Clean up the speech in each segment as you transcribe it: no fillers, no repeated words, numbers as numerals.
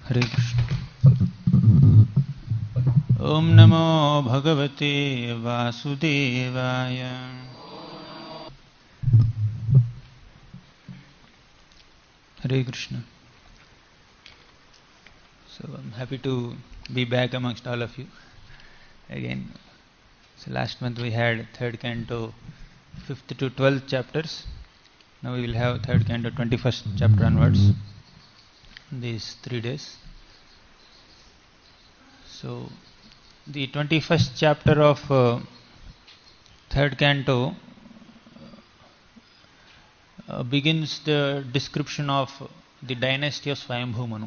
Hare Krishna. Om Namo Bhagavate Vasudevaya. Hare Krishna. So I'm happy to be back amongst all of you again. So last month we had third canto 5th to 12th chapters. Now we will have third canto 21st chapter onwards these 3 days. So the 21st chapter of third canto begins the description of the dynasty of Swayambhu Manu.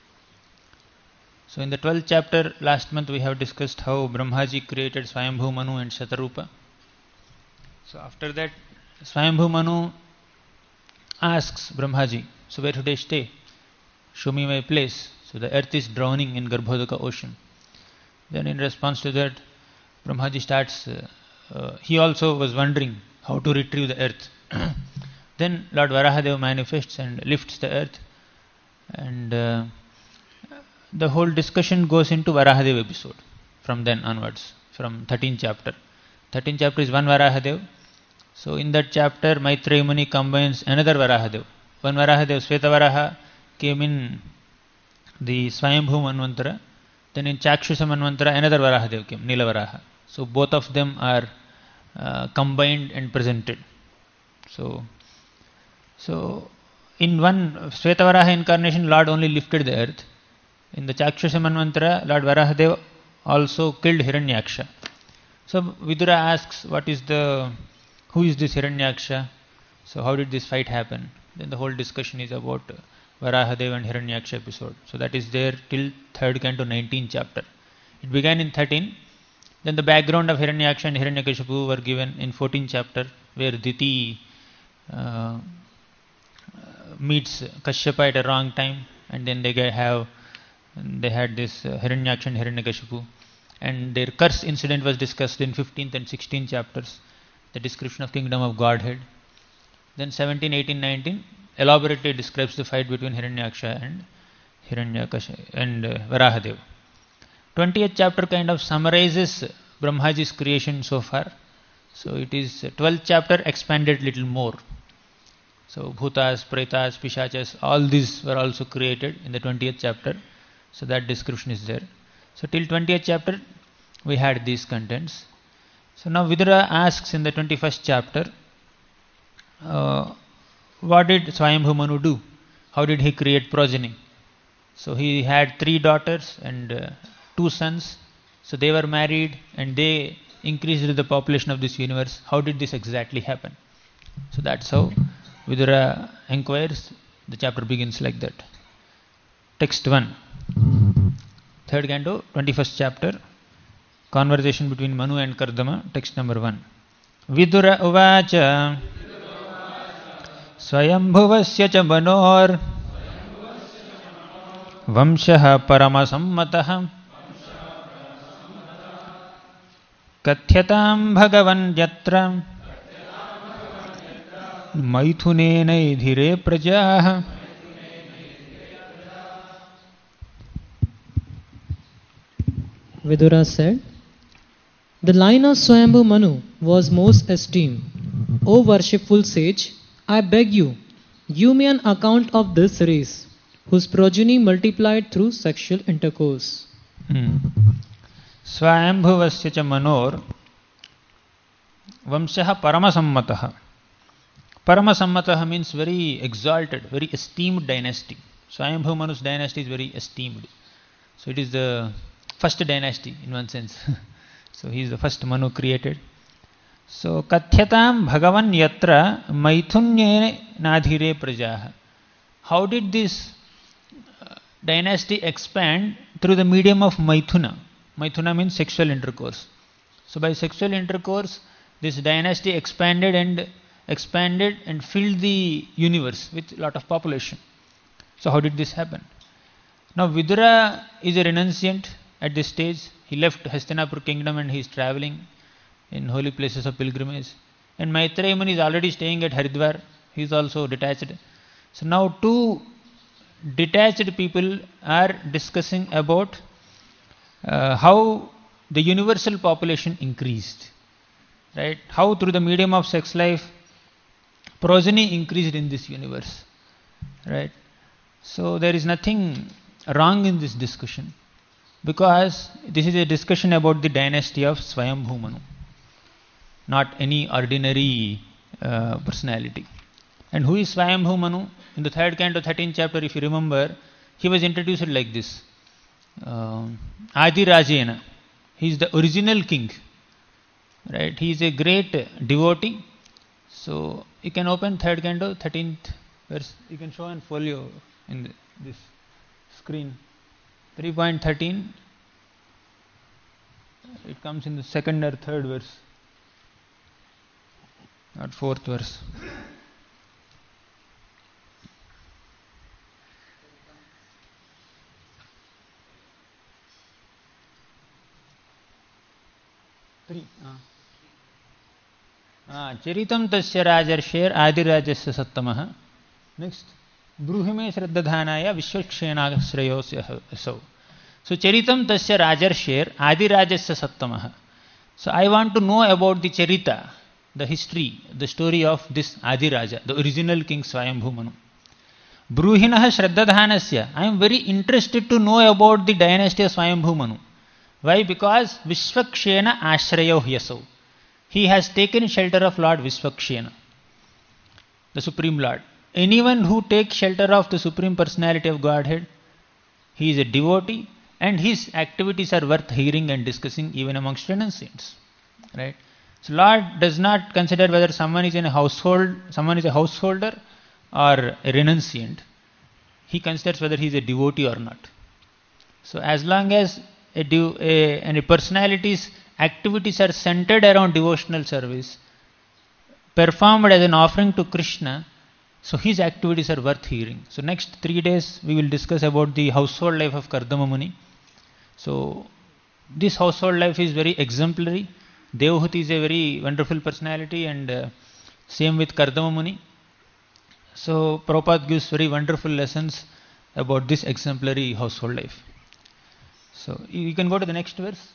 So in the 12th chapter last month we have discussed how Brahmaji created Swayambhu Manu and Shatarupa. So after that Swayambhu Manu asks Brahmaji, so where should I stay? Show me my place. So the earth is drowning in Garbhodaka ocean. Then in response to that Brahmaji starts, he also was wondering how to retrieve the earth. Then Lord Varahadev manifests and lifts the earth, and the whole discussion goes into Varahadev episode from then onwards, from 13th chapter. 13th chapter is one Varahadev. So in that chapter Maitreya Muni combines another Varahadev. One Varahadev, Svetavaraha, came in the Swayambhu Manvantara. Then in Chakshusa Manvantara another Varahadev came, Nilavaraha. So both of them are combined and presented. So in one Svetavaraha incarnation Lord only lifted the earth. In the Chakshusa Manvantara Lord Varahadev also killed Hiranyaksha. So Vidura asks, who is this Hiranyaksha? So how did this fight happen? Then the whole discussion is about Varahadev and Hiranyaksha episode. So that is there till 3rd canto 19th chapter. It began in 13. Then the background of Hiranyaksha and Hiranyakashipu were given in 14th chapter, where Diti meets Kashyapa at a wrong time, and then they had this Hiranyaksha and Hiranyakashipu, and their curse incident was discussed in 15th and 16th chapters, the description of kingdom of Godhead. Then 17, 18, 19 elaborately describes the fight between Hiranyaksha and Varahadev. 20th chapter kind of summarizes Brahmaji's creation so far. So it is 12th chapter expanded little more. So Bhutas, Pretas, Pishachas, all these were also created in the 20th chapter. So that description is there. So till 20th chapter we had these contents. So now Vidura asks in the 21st chapter, what did Swayambhu Manu do? How did he create progeny? So he had 3 daughters and 2 sons. So they were married and they increased the population of this universe. How did this exactly happen? So that's how Vidura inquires. The chapter begins like that. Text 1. 3rd canto, 21st chapter. Conversation between Manu and Kardama. Text number 1. Vidura uvacha Swayambhuvasya cha manor Vamshaha paramasammatah Kathyatam bhagavan yatra Maithunena idhire prajah. Vidura said, the line of Swayambhu Manu was most esteemed. O worshipful sage, I beg you, give me an account of this race, whose progeny multiplied through sexual intercourse. Swayambhuvasya cha manor Vamshaha paramasammatah. Paramasammatah means very exalted, very esteemed dynasty. Swayambhu Manu's dynasty is very esteemed. So it is the first dynasty in one sense. So he is the first Manu created. So Kathyatam bhagavan yatra maithunye nadhire prajaha. How did this dynasty expand? Through the medium of Maithuna. Maithuna means sexual intercourse. So by sexual intercourse this dynasty expanded and filled the universe with a lot of population. So how did this happen? Now Vidura is a renunciant at this stage. He left Hastinapur kingdom and he is travelling in holy places of pilgrimage. And Maitreya Muni is already staying at Haridwar. He is also detached. So now 2 detached people are discussing about how the universal population increased, right? How through the medium of sex life, progeny increased in this universe, right? So there is nothing wrong in this discussion, because this is a discussion about the dynasty of Swayambhu Manu, not any ordinary personality. And who is Swayambhu Manu? In the 3rd canto, 13th chapter, if you remember, he was introduced like this. Adi Rajena. He is the original king. Right? He is a great devotee. So you can open 3rd canto, 13th verse. You can show and folio in this screen. 3.13. It comes in the 2nd or 3rd verse. Not 4th verse. चरितं तस्य राजर्षेर आदिराजस्य सत्तमः. Next, ब्रूहिमे श्रद्धानाय विश्वक्षेणाश्रयोऽस्य असौ. So charitam tasya rajarsher adirajasya sattamah. So I want to know about the charita, the history, the story of this Adiraja, the original king Swayambhu Manu. Bruhinah Shraddadhanasya. I am very interested to know about the dynasty of Swayambhu Manu. Why? Because Vishwakshena Ashrayo Hyasau. He has taken shelter of Lord Vishwakshena, the Supreme Lord. Anyone who takes shelter of the Supreme Personality of Godhead, he is a devotee, and his activities are worth hearing and discussing even amongst renunciants. Right? So Lord does not consider whether someone is in a household, someone is a householder or a renunciant. He considers whether he is a devotee or not. So as long as a personality's activities are centered around devotional service, performed as an offering to Krishna, so his activities are worth hearing. So next 3 days we will discuss about the household life of Kardama Muni. So this household life is very exemplary. Devahuti is a very wonderful personality, and same with Kardama Muni. So Prabhupada gives very wonderful lessons about this exemplary household life. So you can go to the next verse.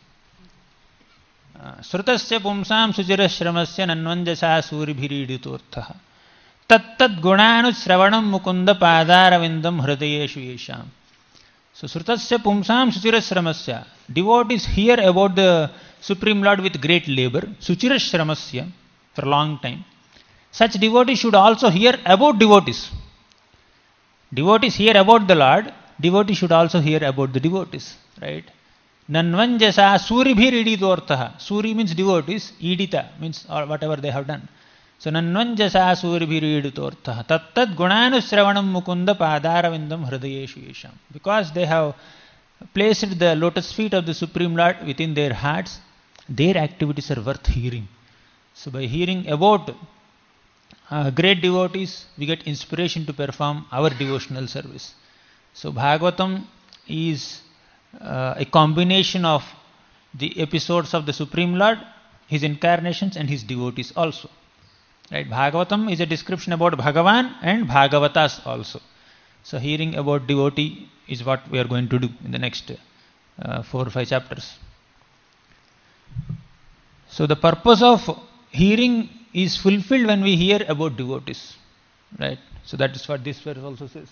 Srutasya pumsam sujirashramasya nanvanjasa suribhiriditoorthaha tattad gunanusravanam mukunda padaravindam hridayeshu yesham. So Srutasya pumsam suchirashramasya. Devotees hear about the Supreme Lord with great labor, suchirashramasya, for a long time. Such devotees should also hear about devotees. Devotees hear about the Lord, devotees should also hear about the devotees. Right? Nanvanjasa suribhir ididorthaha. Suri means devotees, idita means whatever they have done. So nanvanjasa suribhir ididorthaha tattad gunanusravanam mukunda padaravindam hridayeshu yesham. Because they have placed the lotus feet of the Supreme Lord within their hearts, their activities are worth hearing. So by hearing about great devotees, we get inspiration to perform our devotional service. So Bhagavatam is a combination of the episodes of the Supreme Lord, his incarnations, and his devotees also. Right? Bhagavatam is a description about Bhagavan and Bhagavatas also. So hearing about devotee is what we are going to do in the next 4 or 5 chapters. So the purpose of hearing is fulfilled when we hear about devotees. Right? So that is what this verse also says.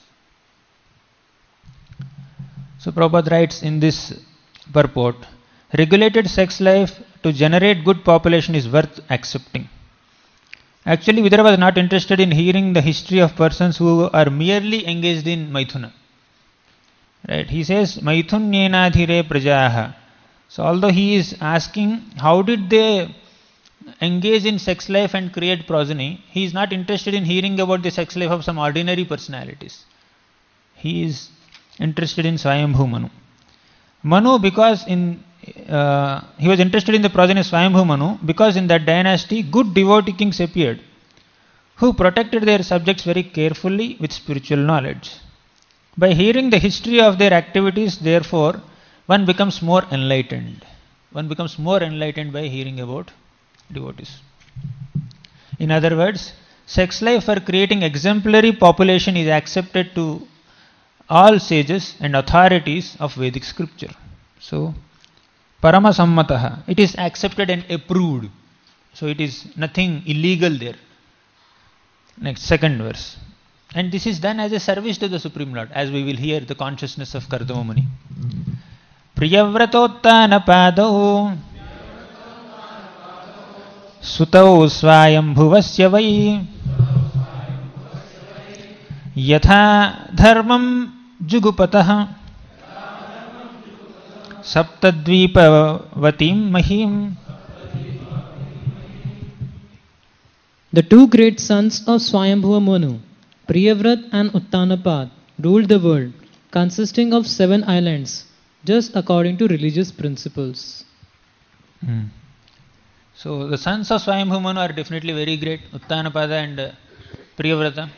So Prabhupada writes in this purport, regulated sex life to generate good population is worth accepting. Actually, Vidura was not interested in hearing the history of persons who are merely engaged in Maithuna. Right? He says, Maithunyenadhire prajaha. So although he is asking how did they engage in sex life and create progeny, he is not interested in hearing about the sex life of some ordinary personalities. He is interested in Swayambhu Manu. Manu, because he was interested in the progeny of Swayambhu Manu, because in that dynasty good devotee kings appeared, who protected their subjects very carefully with spiritual knowledge. By hearing the history of their activities, therefore, one becomes more enlightened. One becomes more enlightened by hearing about devotees. In other words, sex life for creating exemplary population is accepted to all sages and authorities of Vedic scripture. So, Paramasammataha, it is accepted and approved. So it is nothing illegal there. Next, second verse. And this is done as a service to the Supreme Lord, as we will hear the consciousness of Kardama Muni. Priyavratottana padau sutau swayambhuvasya vai yatha dharmam jugupatah saptadvipavatim mahim. The two great sons of Swayambhuva Manu, Priyavrat and Uttanapad, ruled the world, consisting of 7 islands, just according to religious principles. So the sons of Swayambhuva Manu are definitely very great, Uttanapada and Priyavrata.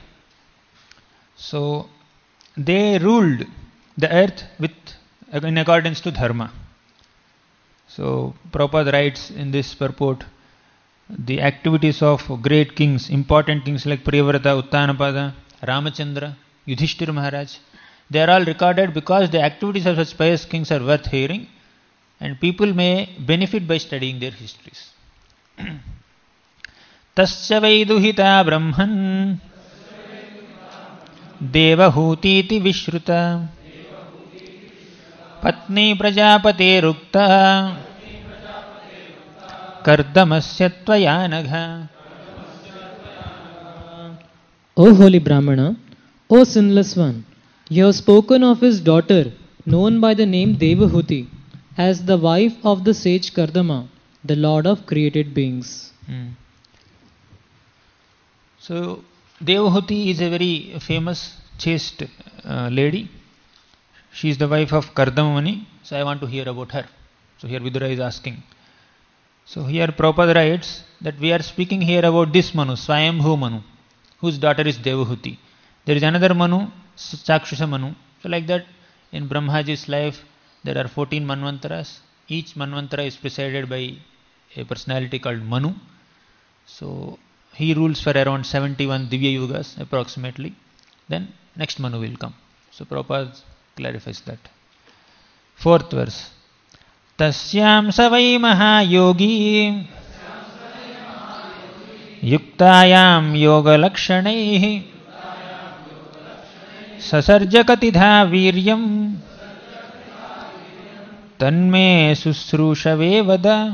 So they ruled the earth in accordance to dharma. So Prabhupada writes in this purport, the activities of great kings, important kings like Priyavrata, Uttanapada, Ramachandra, Yudhishthira Maharaj, they are all recorded because the activities of such pious kings are worth hearing and people may benefit by studying their histories. Tasya Vaiduhita Brahman Devahutiti Vishruta Patni Prajapate Rukta Kardamasya Tvayanagha. O holy Brahmana, O sinless one, you have spoken of his daughter, known by the name Devahuti, as the wife of the sage Kardama, the lord of created beings. So, Devahuti is a very famous, chaste lady. She is the wife of Kardama Muni. So, I want to hear about her. So, here Vidura is asking. So, here Prabhupada writes that we are speaking here about this Manu, Swayambhuva Manu, whose daughter is Devahuti. There is another Manu, Chakshusha Manu. So, like that, in Brahmaji's life, there are 14 Manvantaras. Each Manvantara is presided by a personality called Manu. So, he rules for around 71 Divya Yugas approximately. Then, next Manu will come. So, Prabhupada clarifies that. Fourth verse. Tasyam savai mahayogi yuktayam yoga lakshanaihi sasarjakatidha viryam tanme susrushave vada.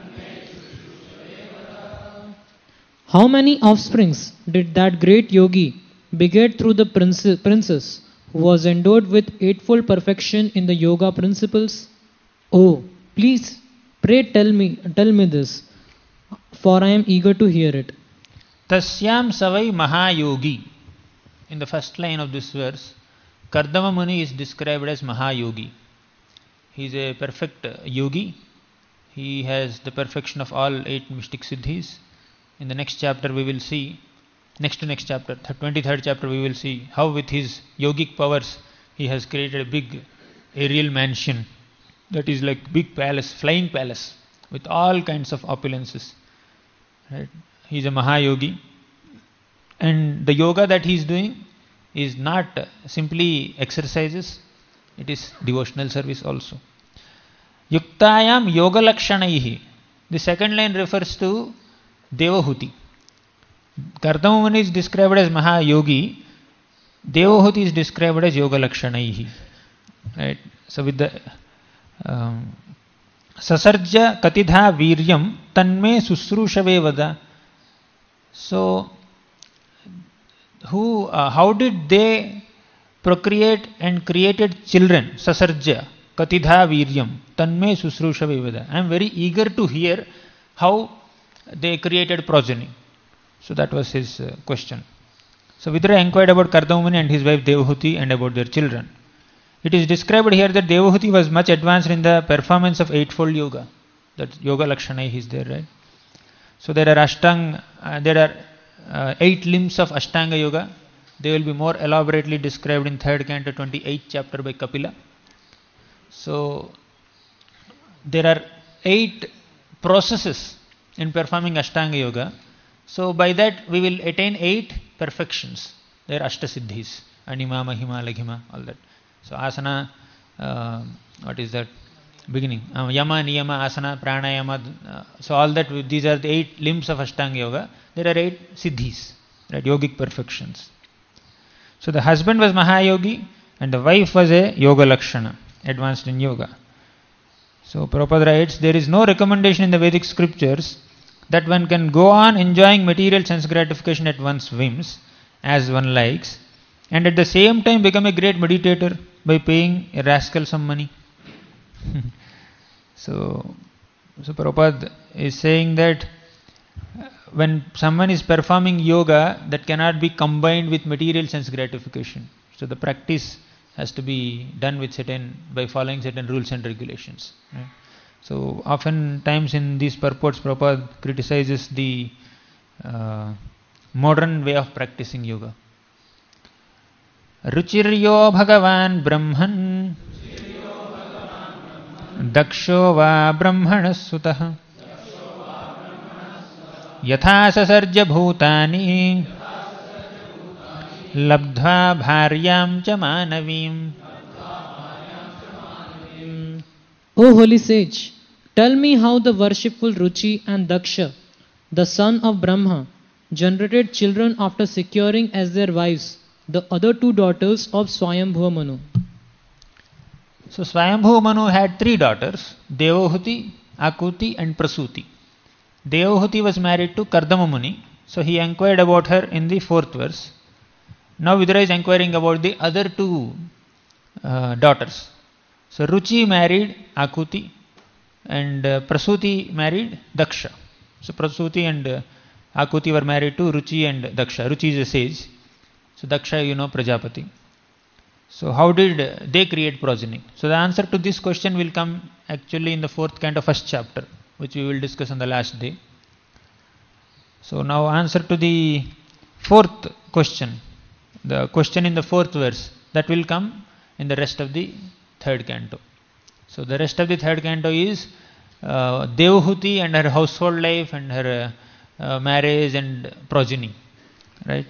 How many offsprings did that great yogi beget through the princess who was endowed with eightfold perfection in the yoga principles? Oh, please, pray tell me this, for I am eager to hear it. Tasyam savai mahayogi. In the first line of this verse, Kardama Muni is described as Mahayogi. He is a perfect yogi. He has the perfection of all 8 mystic siddhis. In the next chapter we will see, next to next chapter, 23rd chapter, we will see how with his yogic powers he has created a big aerial mansion that is like big palace, flying palace with all kinds of opulences. Right? He is a Mahayogi. And the yoga that he is doing is not simply exercises, it is devotional service also. Yuktayam yoga lakshanaihi. The second line refers to Devahuti. Kardama Muni is described as Mahayogi. Devahuti is described as yoga lakshanaihi. Right? So with the Sasarja katidha viryam tanme susrushave vada. So how did they procreate and created children? Sasarja katidha viryam tanme susrushave vada. I am very eager to hear how they created progeny. So that was his question. So Vidura inquired about Kardama Muni and his wife Devahuti and about their children. It is described here that Devahuti was much advanced in the performance of eightfold yoga. That yoga lakshanai is there, right? So there are 8 limbs of Ashtanga yoga. They will be more elaborately described in 3rd canto 28th chapter by Kapila. So there are 8 processes in performing Ashtanga yoga. So by that we will attain 8 perfections. They are Ashtasiddhis. Anima, Mahima, Laghima, all that. So asana, what is that? Beginning. Yama, Niyama, Asana, Pranayama. So all that, these are the 8 limbs of Ashtanga Yoga. There are 8 siddhis, right? Yogic perfections. So the husband was Mahayogi and the wife was a Yoga Lakshana, advanced in yoga. So Prabhupada writes, there is no recommendation in the Vedic scriptures that one can go on enjoying material sense gratification at one's whims, as one likes, and at the same time become a great meditator by paying a rascal some money. So Prabhupada is saying that when someone is performing yoga, that cannot be combined with material sense gratification. So the practice has to be done with by following certain rules and regulations. Right? So oftentimes in these purports, Prabhupada criticizes the modern way of practicing yoga. Ruchiryo Bhagavan Brahman Daksho va Brahmanas Sutah Yatha Sasarja Bhutani Labdha Bharyam Cha Manavim. O holy sage, tell me how the worshipful Ruchi and Daksha, the son of Brahma, generated children after securing as their wives the other 2 daughters of Swayambhuva Manu. So Swayambhuva Manu had 3 daughters, Devahuti, Akuti and Prasuti. Devahuti was married to Kardama Muni, so he inquired about her in the 4th verse. Now Vidura is inquiring about the other 2 daughters. So Ruchi married Akuti and Prasuti married Daksha. So Prasuti and Akuti were married to Ruchi and Daksha. Ruchi is a sage. So Daksha, Prajapati. So how did they create progeny? So the answer to this question will come actually in the 4th canto, 1st chapter, which we will discuss on the last day. So now answer to the 4th question, the question in the 4th verse, that will come in the rest of the 3rd canto. So the rest of the 3rd canto is Devahuti and her household life and her marriage and progeny, right?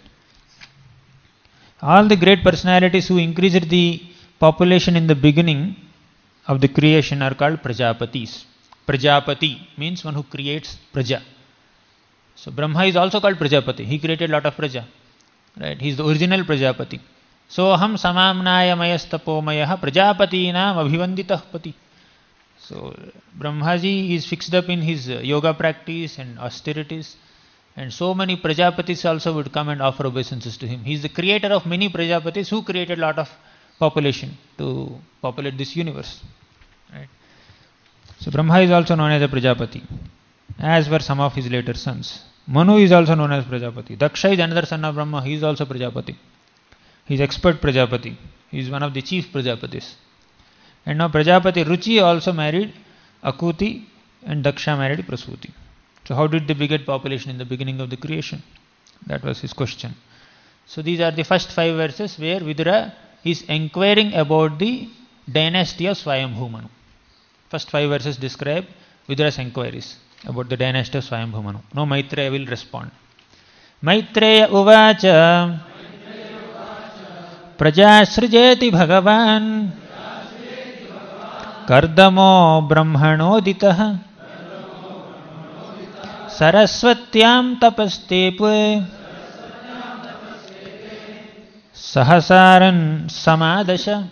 All the great personalities who increased the population in the beginning of the creation are called Prajapatis. Prajapati means one who creates Praja. So Brahma is also called Prajapati. He created a lot of Praja. Right? He is the original Prajapati. Soham samamnaya mayastapomayaha Prajapatinam abhivanditah pati. So Brahmaji is fixed up in his yoga practice and austerities. And so many Prajapatis also would come and offer obeisances to him. He is the creator of many Prajapatis who created a lot of population to populate this universe. Right? So Brahma is also known as a Prajapati, as were some of his later sons. Manu is also known as Prajapati. Daksha is another son of Brahma. He is also Prajapati. He is expert Prajapati. He is one of the chief Prajapatis. And now Prajapati Ruchi also married Akuti and Daksha married Prasuti. So how did they beget population in the beginning of the creation? That was his question. So these are the first 5 verses where Vidura is inquiring about the dynasty of Swayambhuva Manu. First 5 verses describe Vidura's inquiries about the dynasty of Swayambhuva Manu. Now Maitreya will respond. Maitreya uvacha Prajasrijeti Bhagavan Kardamo Brahmanoditah Saraswatyam tapastepe Sahasaran samadasha.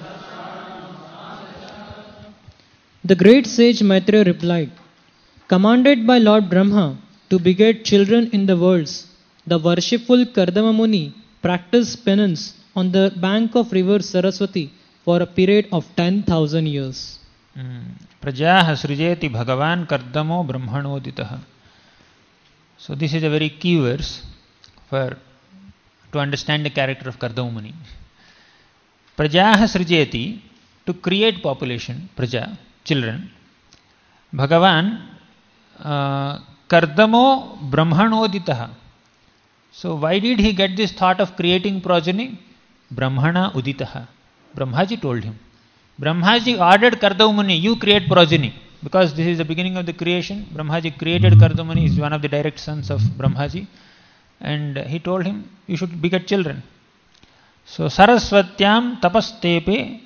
The great sage Maitreya replied, commanded by Lord Brahma to beget children in the worlds, the worshipful Kardama Muni practiced penance on the bank of river Saraswati for a period of 10,000 years. Prajaha srijeti bhagavan kardamo brahmanoditaha. So this is a very key verse to understand the character of Kardama Muni. Prajaha srijeti, to create population, praja, children. Bhagavan kardamo brahmanoditaha. So why did he get this thought of creating progeny? Brahmana uditaha. Brahmaji told him. Brahmaji ordered Kardama Muni, you create progeny. Because this is the beginning of the creation. Brahmaji created Kardama Muni, he is one of the direct sons of Brahmaji. And he told him, you should beget children. So Saraswatyam tapastepe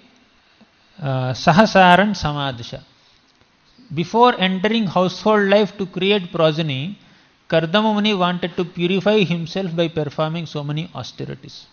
sahasaran samadisha. Before entering household life to create progeny, Kardama Muni wanted to purify himself by performing so many austerities.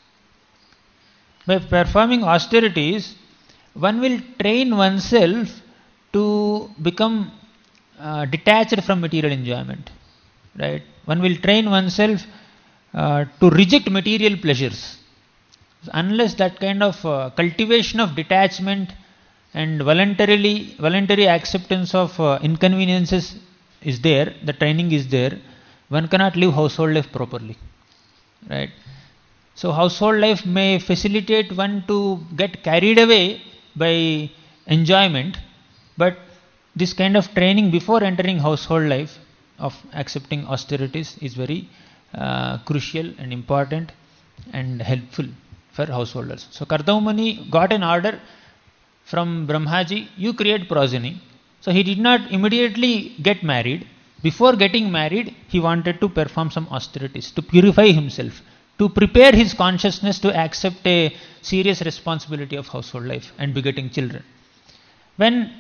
By performing austerities, one will train oneself to become detached from material enjoyment. Right? One will train oneself to reject material pleasures. Unless that kind of cultivation of detachment and voluntary acceptance of inconveniences is there, the training is there, one cannot live household life properly. Right? So household life may facilitate one to get carried away by enjoyment, but this kind of training before entering household life of accepting austerities is very crucial and important and helpful for householders. So Kardama Muni got an order from Brahmaji, you create progeny. So he did not immediately get married. Before getting married, he wanted to perform some austerities to purify himself, to prepare his consciousness to accept a serious responsibility of household life and begetting children. When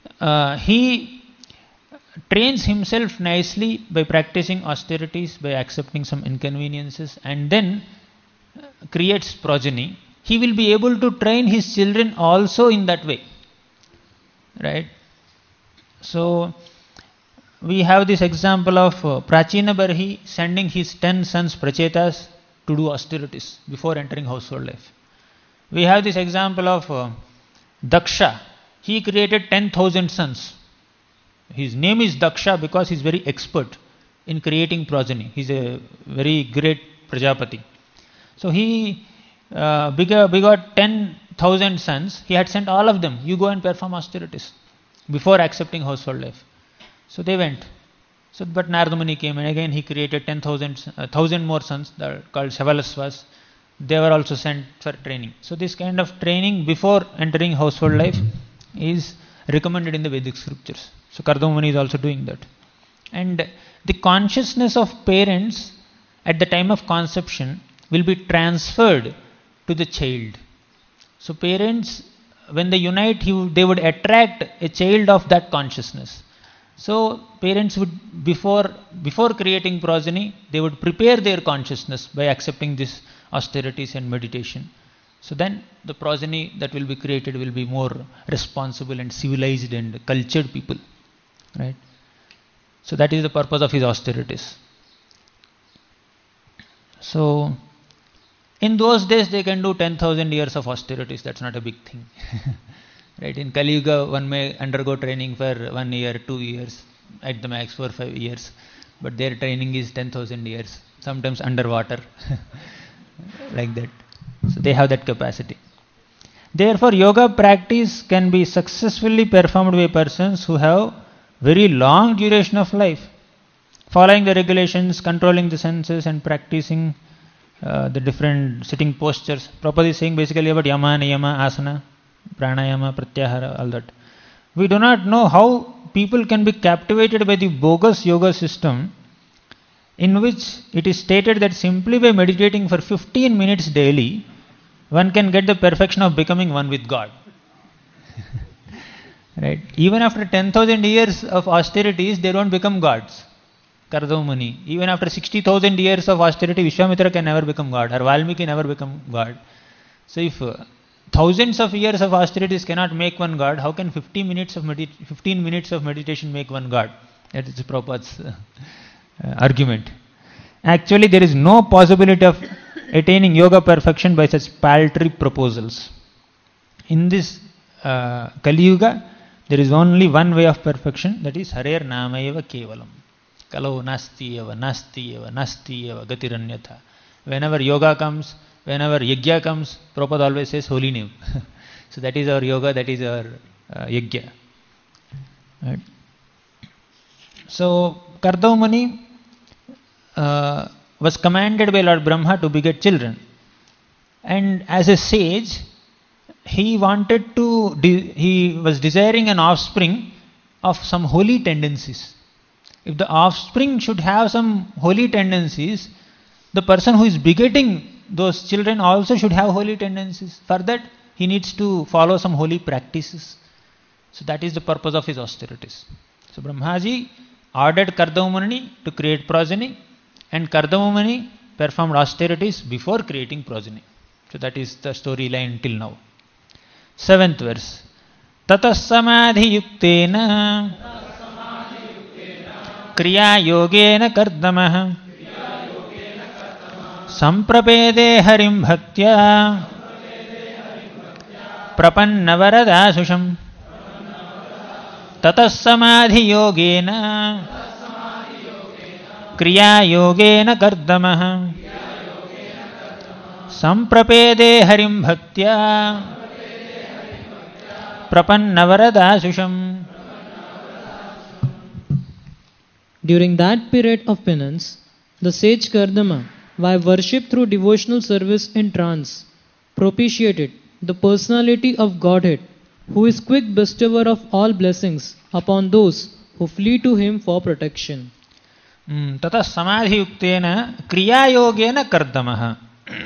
he trains himself nicely by practicing austerities, by accepting some inconveniences, and then creates progeny, he will be able to train his children also in that way. Right? So we have this example of Prachina Barhi sending his 10 sons Prachetas to do austerities before entering household life. We have this example of Daksha. He created 10,000 sons. His name is Daksha because he is very expert in creating progeny. He is a very great Prajapati. So he begot 10,000 sons. He had sent all of them, you go and perform austerities before accepting household life. So they went. So, but Narada Muni came and again he created 1,000 more sons that are called Shavalasvas. They were also sent for training. So this kind of training before entering household life is recommended in the Vedic scriptures. So Kardama Muni is also doing that. And the consciousness of parents at the time of conception will be transferred to the child. So parents, when they unite, they would attract a child of that consciousness. So parents would, before creating progeny, they would prepare their consciousness by accepting these austerities and meditation. So then the progeny that will be created will be more responsible and civilized and cultured people. Right? So that is the purpose of his austerities. So in those days they can do 10,000 years of austerities. That's not a big thing. Right? In Kali Yuga, one may undergo training for 1 year, 2 years, at the max 4 or 5 years. But their training is 10,000 years, sometimes underwater, like that. So they have that capacity. Therefore, yoga practice can be successfully performed by persons who have very long duration of life, following the regulations, controlling the senses, and practicing the different sitting postures. Prabhupada is saying basically about yama, niyama, asana, pranayama, pratyahara, all that. We do not know how people can be captivated by the bogus yoga system in which it is stated that simply by meditating for 15 minutes daily, one can get the perfection of becoming one with God. Right? Even after 10,000 years of austerities, they don't become gods. Kardama Muni. Even after 60,000 years of austerity, Vishwamitra can never become God, or Valmiki never become God. So if thousands of years of austerities cannot make one God, how can 15 minutes of meditation make one God? That is Prabhupada's argument. Actually, there is no possibility of attaining yoga perfection by such paltry proposals. In this Kali Yuga, there is only one way of perfection, that is Harer Namayeva Kevalam. Kalau nasti eva, gatiranyatha. Whenever yoga comes, whenever yajna comes, Prabhupada always says holy name. So that is our yoga, that is our yajna. Right. So Kardama Muni was commanded by Lord Brahma to beget children. And as a sage, he was desiring an offspring of some holy tendencies. If the offspring should have some holy tendencies, the person who is begetting those children also should have holy tendencies. For that, he needs to follow some holy practices. So that is the purpose of his austerities. So Brahmaji ordered Kardama Muni to create progeny, and Kardama Muni performed austerities before creating progeny. So that is the storyline till now. 7th verse. Tatas samadhi yuktena kriya yogena kardamah samprapede harim bhaktya prapanna varadasusham. Tatas samadhi yogena kriya yogena kardamah samprapede harim bhaktya prapanna varadasusham. During that period of penance, the sage Kardama, by worship through devotional service in trance, propitiated the personality of Godhead, who is quick bestower of all blessings upon those who flee to him for protection. Tata samadhi yuktena kriya yogena kardamah.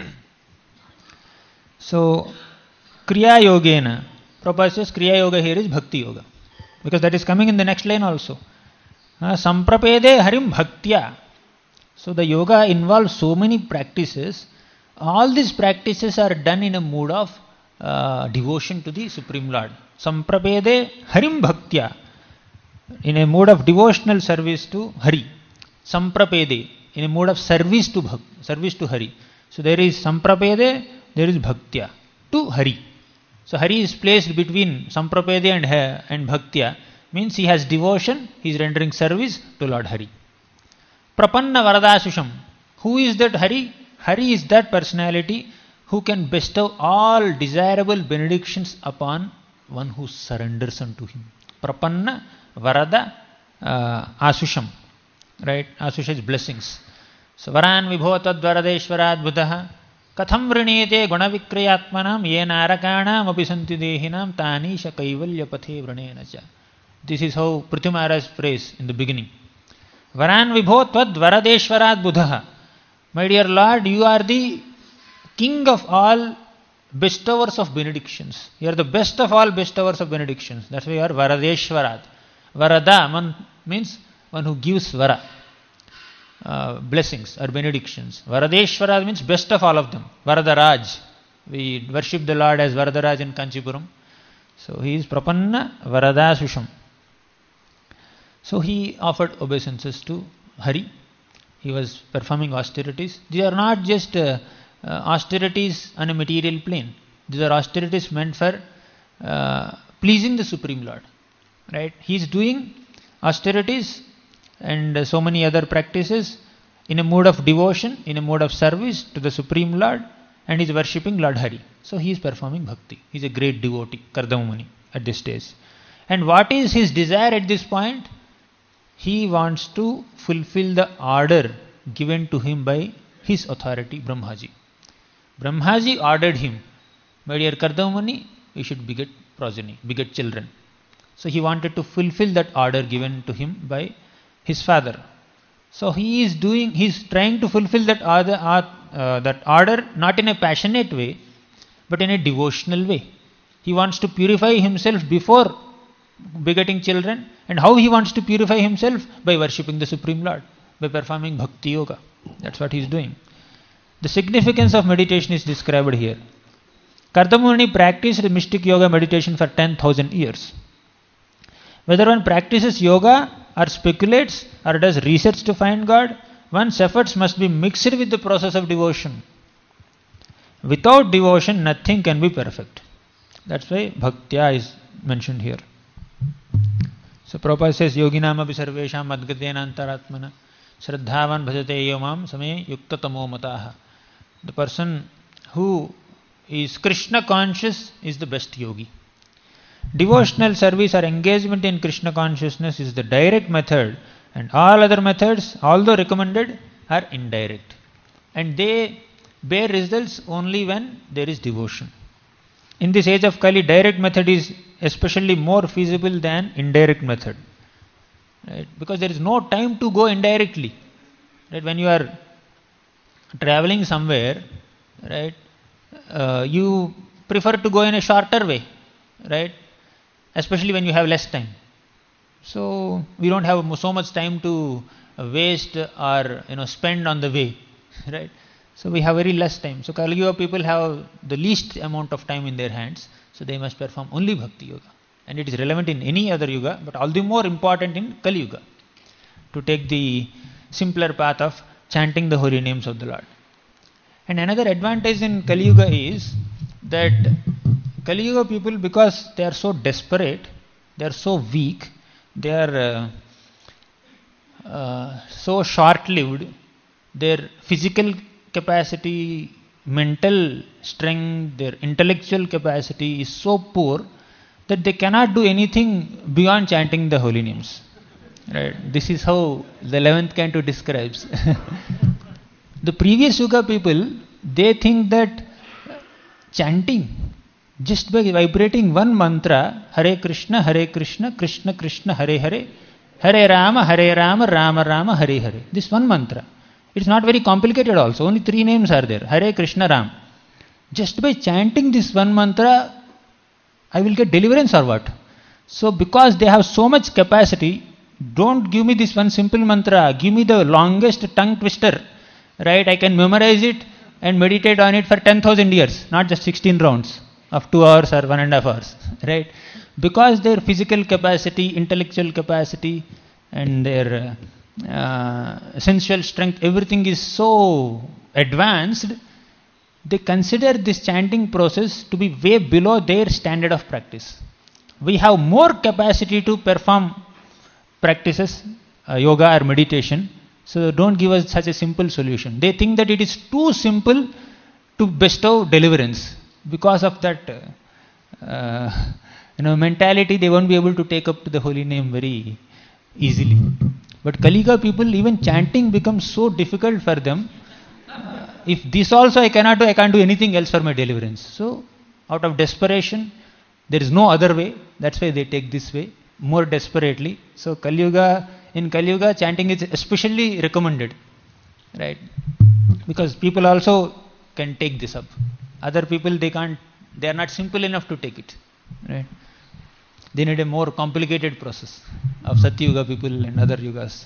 So, kriya yogena. Prabhupada says kriya yoga here is bhakti yoga, because that is coming in the next line also. Samprapede harim bhaktya. So the yoga involves so many practices. All these practices are done in a mood of devotion to the Supreme Lord. Samprapede harim bhaktya. In a mood of devotional service to Hari. Samprapede. In a mood of service to Hari. So there is samprapede, there is bhaktya to Hari. So Hari is placed between samprapede and bhaktya. Means he has devotion, he is rendering service to Lord Hari. Prapanna varadasusham. Who is that Hari? Hari is that personality who can bestow all desirable benedictions upon one who surrenders unto him. Prapanna varada asusham. Right? Asusha is blessings. So varan vibhotad varadeshwarad buddha katham vrinete gunavikriyatmanam ye narakanam apisanti dehinam tanisha kaivalya pathe vrinenacha. This is how Prithvi Maharaj prays in the beginning. Varan vibho tvad varadeshwarad buddha. My dear Lord, you are the king of all bestowers of benedictions. You are the best of all bestowers of benedictions. That's why you are Varadeshwarad. Varada means one who gives vara. Blessings or benedictions. Varadeshwarad means best of all of them. Varadaraj. We worship the Lord as Varadaraj in Kanchipuram. So he is Prapanna Varadasusham. So he offered obeisances to Hari. He was performing austerities. These are not just austerities on a material plane. These are austerities meant for pleasing the Supreme Lord. Right? He is doing austerities and so many other practices in a mood of devotion, in a mood of service to the Supreme Lord, and he is worshipping Lord Hari. So he is performing bhakti. He is a great devotee, Kardama Muni, at this stage. And what is his desire at this point? He wants to fulfill the order given to him by his authority, Brahmaji. Brahmaji ordered him, my dear Kardama Muni, you should beget progeny, beget children. So he wanted to fulfill that order given to him by his father. So he is trying to fulfill that order not in a passionate way, but in a devotional way. He wants to purify himself before begetting children. And how he wants to purify himself? By worshipping the Supreme Lord, by performing bhakti yoga. That's what he is doing. The significance of meditation is described here. Kardama Muni practiced mystic yoga meditation for 10,000 years. Whether one practices yoga or speculates or does research to find God, one's efforts must be mixed with the process of devotion. Without devotion, nothing can be perfect. That's why bhaktya is mentioned here. So Prabhupada says, Yoginam abhi sarvesham madgatena antaratmana shraddhavan bhajate yomam same yukta tamo mataha. The person who is Krishna conscious is the best yogi. Devotional service or engagement in Krishna consciousness is the direct method, and all other methods, although recommended, are indirect. And they bear results only when there is devotion. In this age of Kali, direct method is especially more feasible than indirect method. Right? Because there is no time to go indirectly. Right? When you are traveling somewhere, right? You prefer to go in a shorter way, right? Especially when you have less time. So we don't have so much time to waste or spend on the way, right? So we have very less time. So Kali Yuga people have the least amount of time in their hands, so they must perform only Bhakti Yoga. And it is relevant in any other Yuga, but all the more important in Kali Yuga, to take the simpler path of chanting the holy names of the Lord. And another advantage in Kali Yuga is that Kali Yuga people, because they are so desperate, they are so weak, they are so short-lived, their physical capacity, mental strength, their intellectual capacity is so poor that they cannot do anything beyond chanting the holy names. Right? This is how the 11th canto describes. The previous Yuga people, they think that chanting, just by vibrating one mantra, Hare Krishna, Krishna Krishna, Hare Hare, Hare Rama, Rama Rama, Hare Hare. This one mantra. It's not very complicated also. Only 3 names are there. Hare Krishna Ram. Just by chanting this one mantra, I will get deliverance or what? So because they have so much capacity, don't give me this one simple mantra. Give me the longest tongue twister. Right? I can memorize it and meditate on it for 10,000 years. Not just 16 rounds of 2 hours or 1.5 hours. Right? Because their physical capacity, intellectual capacity, and their sensual strength, everything is so advanced, they consider this chanting process to be way below their standard of practice. We have more capacity to perform practices, yoga or meditation, so don't give us such a simple solution. They think that it is too simple to bestow deliverance. Because of that mentality, they won't be able to take up to the holy name very easily. But Kali Yuga people, even chanting becomes so difficult for them. If this also I cannot do, I can't do anything else for my deliverance. So, out of desperation, there is no other way. That's why they take this way, more desperately. So, in Kali Yuga, chanting is especially recommended, right? Because people also can take this up. Other people, they can't. They are not simple enough to take it, right? They need a more complicated process of Satya Yuga people and other yugas.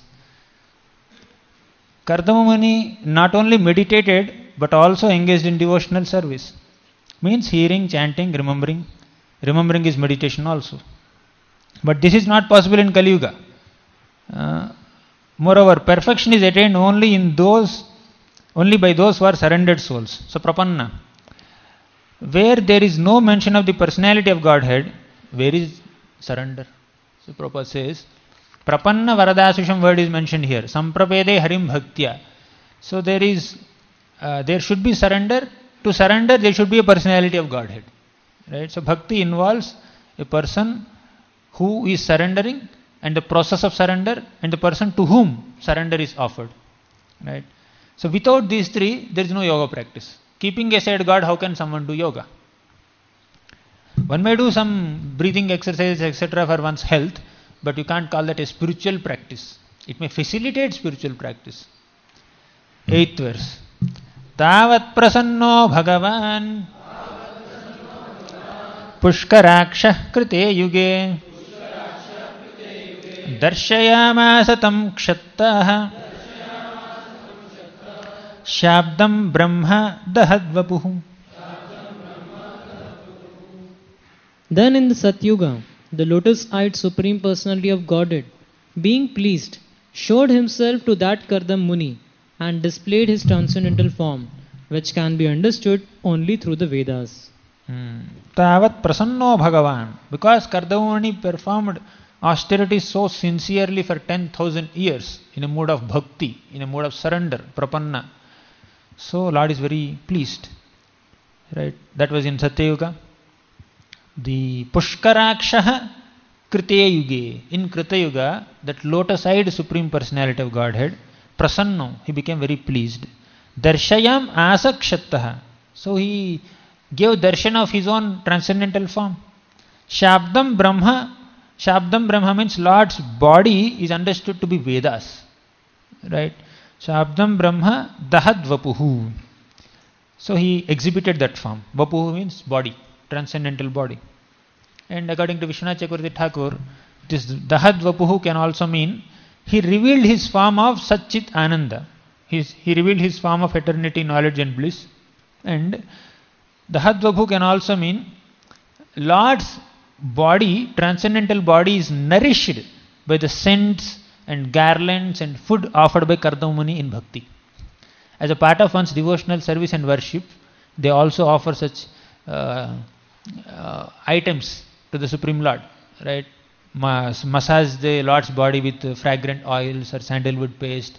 Kardama Muni not only meditated but also engaged in devotional service. Means hearing, chanting, remembering. Remembering is meditation also. But this is not possible in Kali Yuga. Moreover, perfection is attained only by those who are surrendered souls. So prapanna. Where there is no mention of the personality of Godhead, where is surrender? So Prabhupada says, Prapanna Varadasusham word is mentioned here. Samprapede Harim Bhaktya. So there should be surrender. To surrender, there should be a personality of Godhead. Right? So Bhakti involves a person who is surrendering and the process of surrender and the person to whom surrender is offered. Right? So without these 3, there is no yoga practice. Keeping aside God, how can someone do yoga? One may do some breathing exercises, etc. for one's health, but you can't call that a spiritual practice. It may facilitate spiritual practice. 8th verse. Tavat prasanno bhagavan pushkaraksha krite yuge darshayamasa tam kshattah shabdam brahma dahadvapuhu. Then in the Satyuga, the lotus-eyed Supreme Personality of Godhead, being pleased, showed himself to that Kardama Muni and displayed his transcendental form, which can be understood only through the Vedas. Tavat prasanno bhagavan. Because Kardama Muni performed austerity so sincerely for 10,000 years in a mood of bhakti, in a mood of surrender, prapanna. So Lord is very pleased. Right? That was in Satya Yuga. The Pushkaraksha Krite Yuge. In Krita Yuga, that lotus-eyed Supreme Personality of Godhead, Prasanno, he became very pleased. Darshayam asakshattaha. So he gave darshan of his own transcendental form. Shabdam Brahma means Lord's body is understood to be Vedas. Right? Shabdam Brahma Dahadvapuhu. So he exhibited that form. Vapuhu means body, transcendental body. And according to Vishwanath Chakravarti Thakur, this Dahad Vapuhu can also mean he revealed his form of Satchit Ananda. He revealed his form of eternity, knowledge and bliss. And Dahad Vapuhu can also mean Lord's body, transcendental body, is nourished by the scents and garlands and food offered by Kardama Muni in bhakti. As a part of one's devotional service and worship, they also offer such items to the Supreme Lord, right? Massage the Lord's body with fragrant oils or sandalwood paste,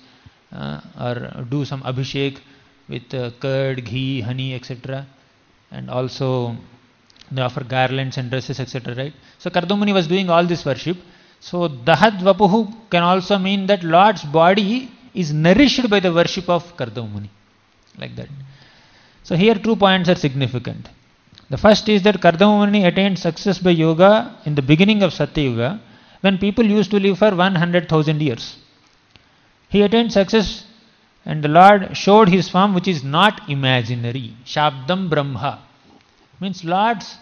or do some abhishek with curd, ghee, honey, etc. And also they offer garlands and dresses, etc. Right? So Kardama Muni was doing all this worship. So Dahad Vapuhu can also mean that Lord's body is nourished by the worship of Kardama Muni. Like that. So here 2 points are significant. The first is that Kardama Muni attained success by yoga in the beginning of Satya Yuga, when people used to live for 100,000 years. He attained success and the Lord showed his form which is not imaginary. Shabdam Brahma. Means Lord's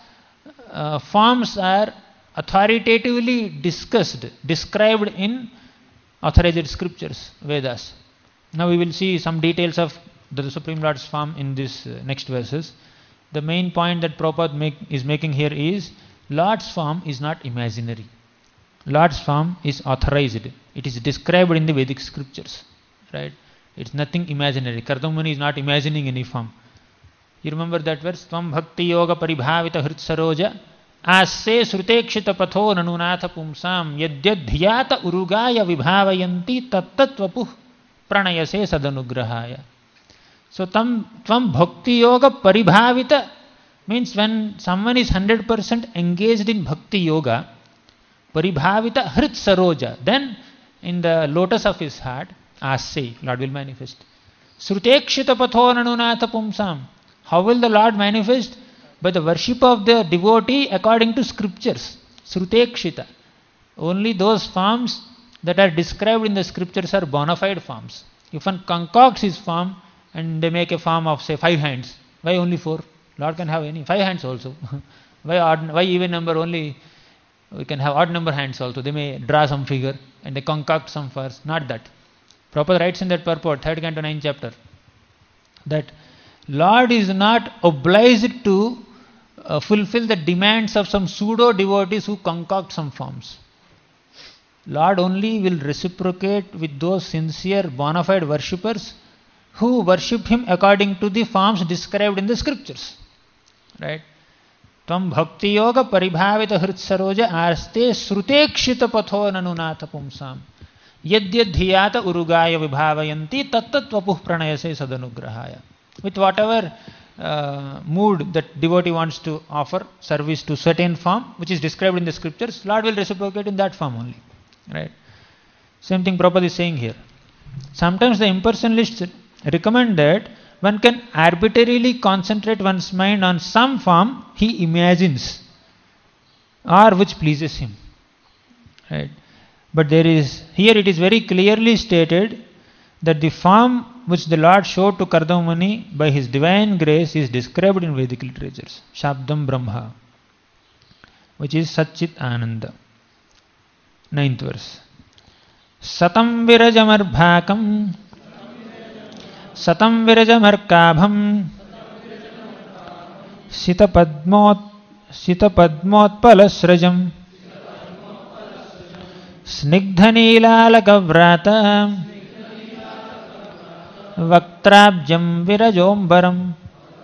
forms are authoritatively discussed, described in authorized scriptures, Vedas. Now we will see some details of the Supreme Lord's form in this next verses. The main point that Prabhupada is making here is Lord's form is not imaginary. Lord's form is authorized. It is described in the Vedic scriptures. Right? It's nothing imaginary. Kardama Muni is not imagining any form. You remember that verse? Tvam bhakti yoga paribhavita hrit saroja asse srutekshita patho nanunatha pumsam yadyad dhyata urugaya vibhavayanti tattatvapuh pranayase sadanugrahaya. So tvam bhakti yoga paribhavita means when someone is 100% engaged in bhakti yoga, paribhavita hrit saroja, then in the lotus of his heart, asse, Lord will manifest. Srutekshita patho nanunatha pumsam. How will the Lord manifest? By the worship of the devotee according to scriptures. Srutekshita. Only those forms that are described in the scriptures are bona fide forms. If one concocts his form and they make a form of say 5 hands, why only 4? Lord can have any 5 hands also. Why even number only? We can have odd number hands also. They may draw some figure and they concoct some verse. Not that. Prabhupada writes in that purport, 3rd canto 9th chapter, that Lord is not obliged to fulfill the demands of some pseudo devotees who concoct some forms. Lord only will reciprocate with those sincere bona fide worshippers who worship him according to the forms described in the scriptures. Right? Tvam bhakti yoga paribhavita hrit saroja aste srutekshita patho nanunatha pumsam yadyad dhyata urugaya vibhavayanti tattatvapuh pranayase sadanugrahaya. With whatever mood that devotee wants to offer service to certain form which is described in the scriptures, Lord will reciprocate in that form only. Right? Same thing Prabhupada is saying here. Sometimes the impersonalists recommend that one can arbitrarily concentrate one's mind on some form he imagines or which pleases him. Right? But here it is very clearly stated that the form which the Lord showed to Kardama Muni by his divine grace is described in Vedic literatures. Shabdam Brahma, which is Satchit Ananda. 9th verse. Satam virajamarbhakam Satam virajamarkabham Sita padmotpalasrajam Snigdhanilalagravrata Vaktrabjam virajombaram.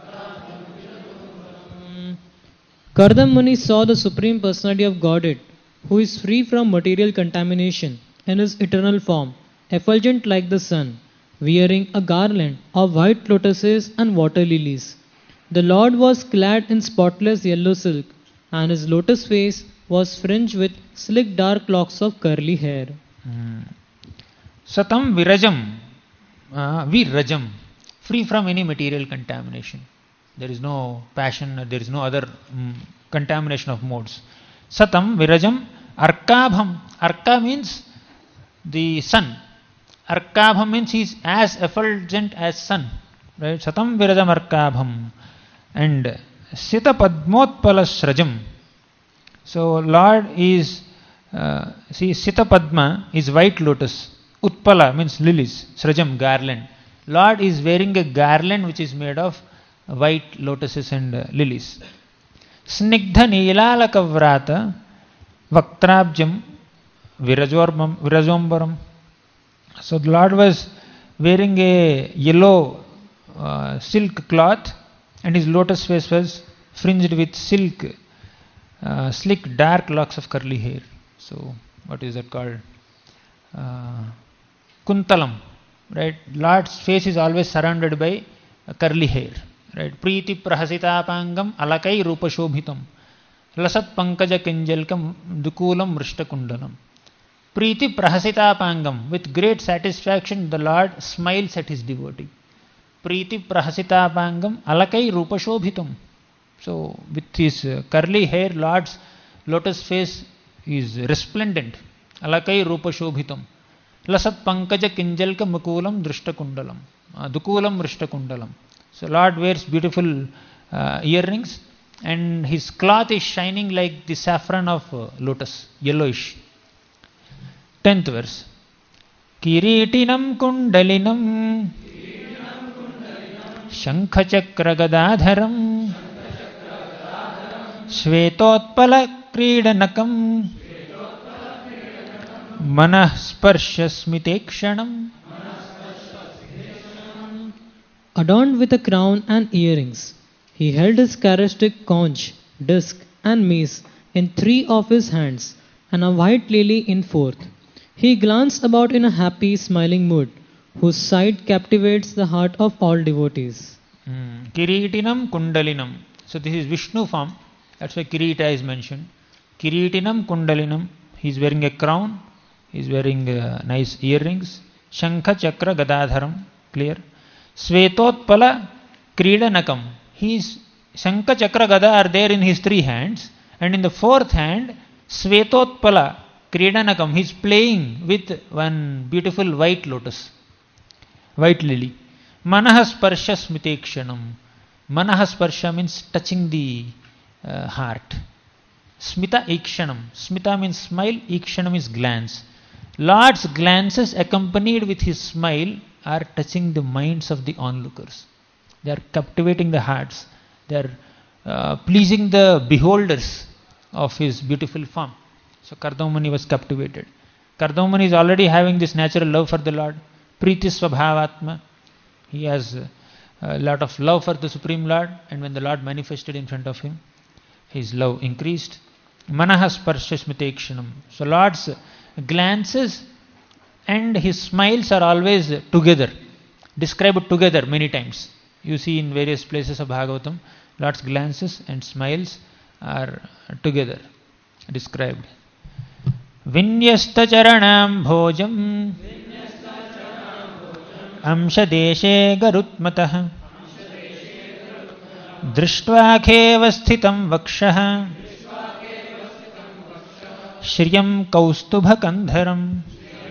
Kardama Muni saw the Supreme Personality of Godhead, who is free from material contamination in his eternal form, effulgent like the sun, wearing a garland of white lotuses and water lilies. The Lord was clad in spotless yellow silk, and his lotus face was fringed with slick dark locks of curly hair. Satam virajam, virajam, free from any material contamination. There is no passion, there is no other contamination of modes. Satam virajam arkabham. Arka means the sun. Arkabham means he is as effulgent as sun. right? Satam Virajamarkabham and Sita Padmotpala Srajam. So Lord is, see, Sita Padma is white lotus. Utpala means lilies. Srajam, garland. Lord is wearing a garland which is made of white lotuses and lilies. Snigdha Neelalaka Vrata Vaktrabjam Virajombaram. So the Lord was wearing a yellow silk cloth, and his lotus face was fringed with silk, slick dark locks of curly hair. So what is that called? Kuntalam, right? Lord's face is always surrounded by curly hair, right? Preeti prahasitapangam alakai rupashobhitam lasat pankaja kinjalkam dukulam vrishtakundalam. Preeti prahasitapangam, with great satisfaction the Lord smiles at his devotee. Preeti prahasitapangam alakai rupashobhitam. So with his curly hair, Lord's lotus face is resplendent. Alakai rupashobhitam. Lasat pankaja kinjalka mukulam drishtakundalam. Dukulam vrishtakundalam. So Lord wears beautiful earrings, and his cloth is shining like the saffron of lotus, yellowish. 10th verse. Kiritinam kundalinam Shankha-chakra gadadharam Shvetotpala kridanakam Manah sparsha smitekshanam. Adorned with a crown and earrings, he held his characteristic conch, disc, and mace in 3 of his hands, and a white lily in 4th. He glanced about in a happy, smiling mood, whose sight captivates the heart of all devotees. Kiritinam Kundalinam. So this is Vishnu form. That's why Kirita is mentioned. Kiritinam Kundalinam. He is wearing a crown. He is wearing nice earrings. Shankha Chakra Gadadharam. Clear. Svetotpala Kridanakam. His Shankha Chakra Gada are there in his 3 hands. And in the 4th hand, Svetotpala Kridanakam. He is playing with one beautiful white lotus. White lily. Manaha sparsha smitekshanam. Manaha sparsha means touching the heart. Smita ikshanam. Smita means smile, ikshanam is glance. Lord's glances accompanied with his smile are touching the minds of the onlookers. They are captivating the hearts. They are pleasing the beholders of his beautiful form. So Kardama Muni was captivated. Kardama Muni is already having this natural love for the Lord. Priti Swabhavatma. He has a lot of love for the Supreme Lord, and when the Lord manifested in front of him, his love increased. Manaha sparsha smitekshanam. So Lord's glances and his smiles are always together, described together many times. You see in various places of Bhagavatam, Lord's glances and smiles are together described. Vinyasta charanam bhojam Amsha deshe garutmatah Drishtva sthitam vakshaha Shriyam kaustubha kandharam.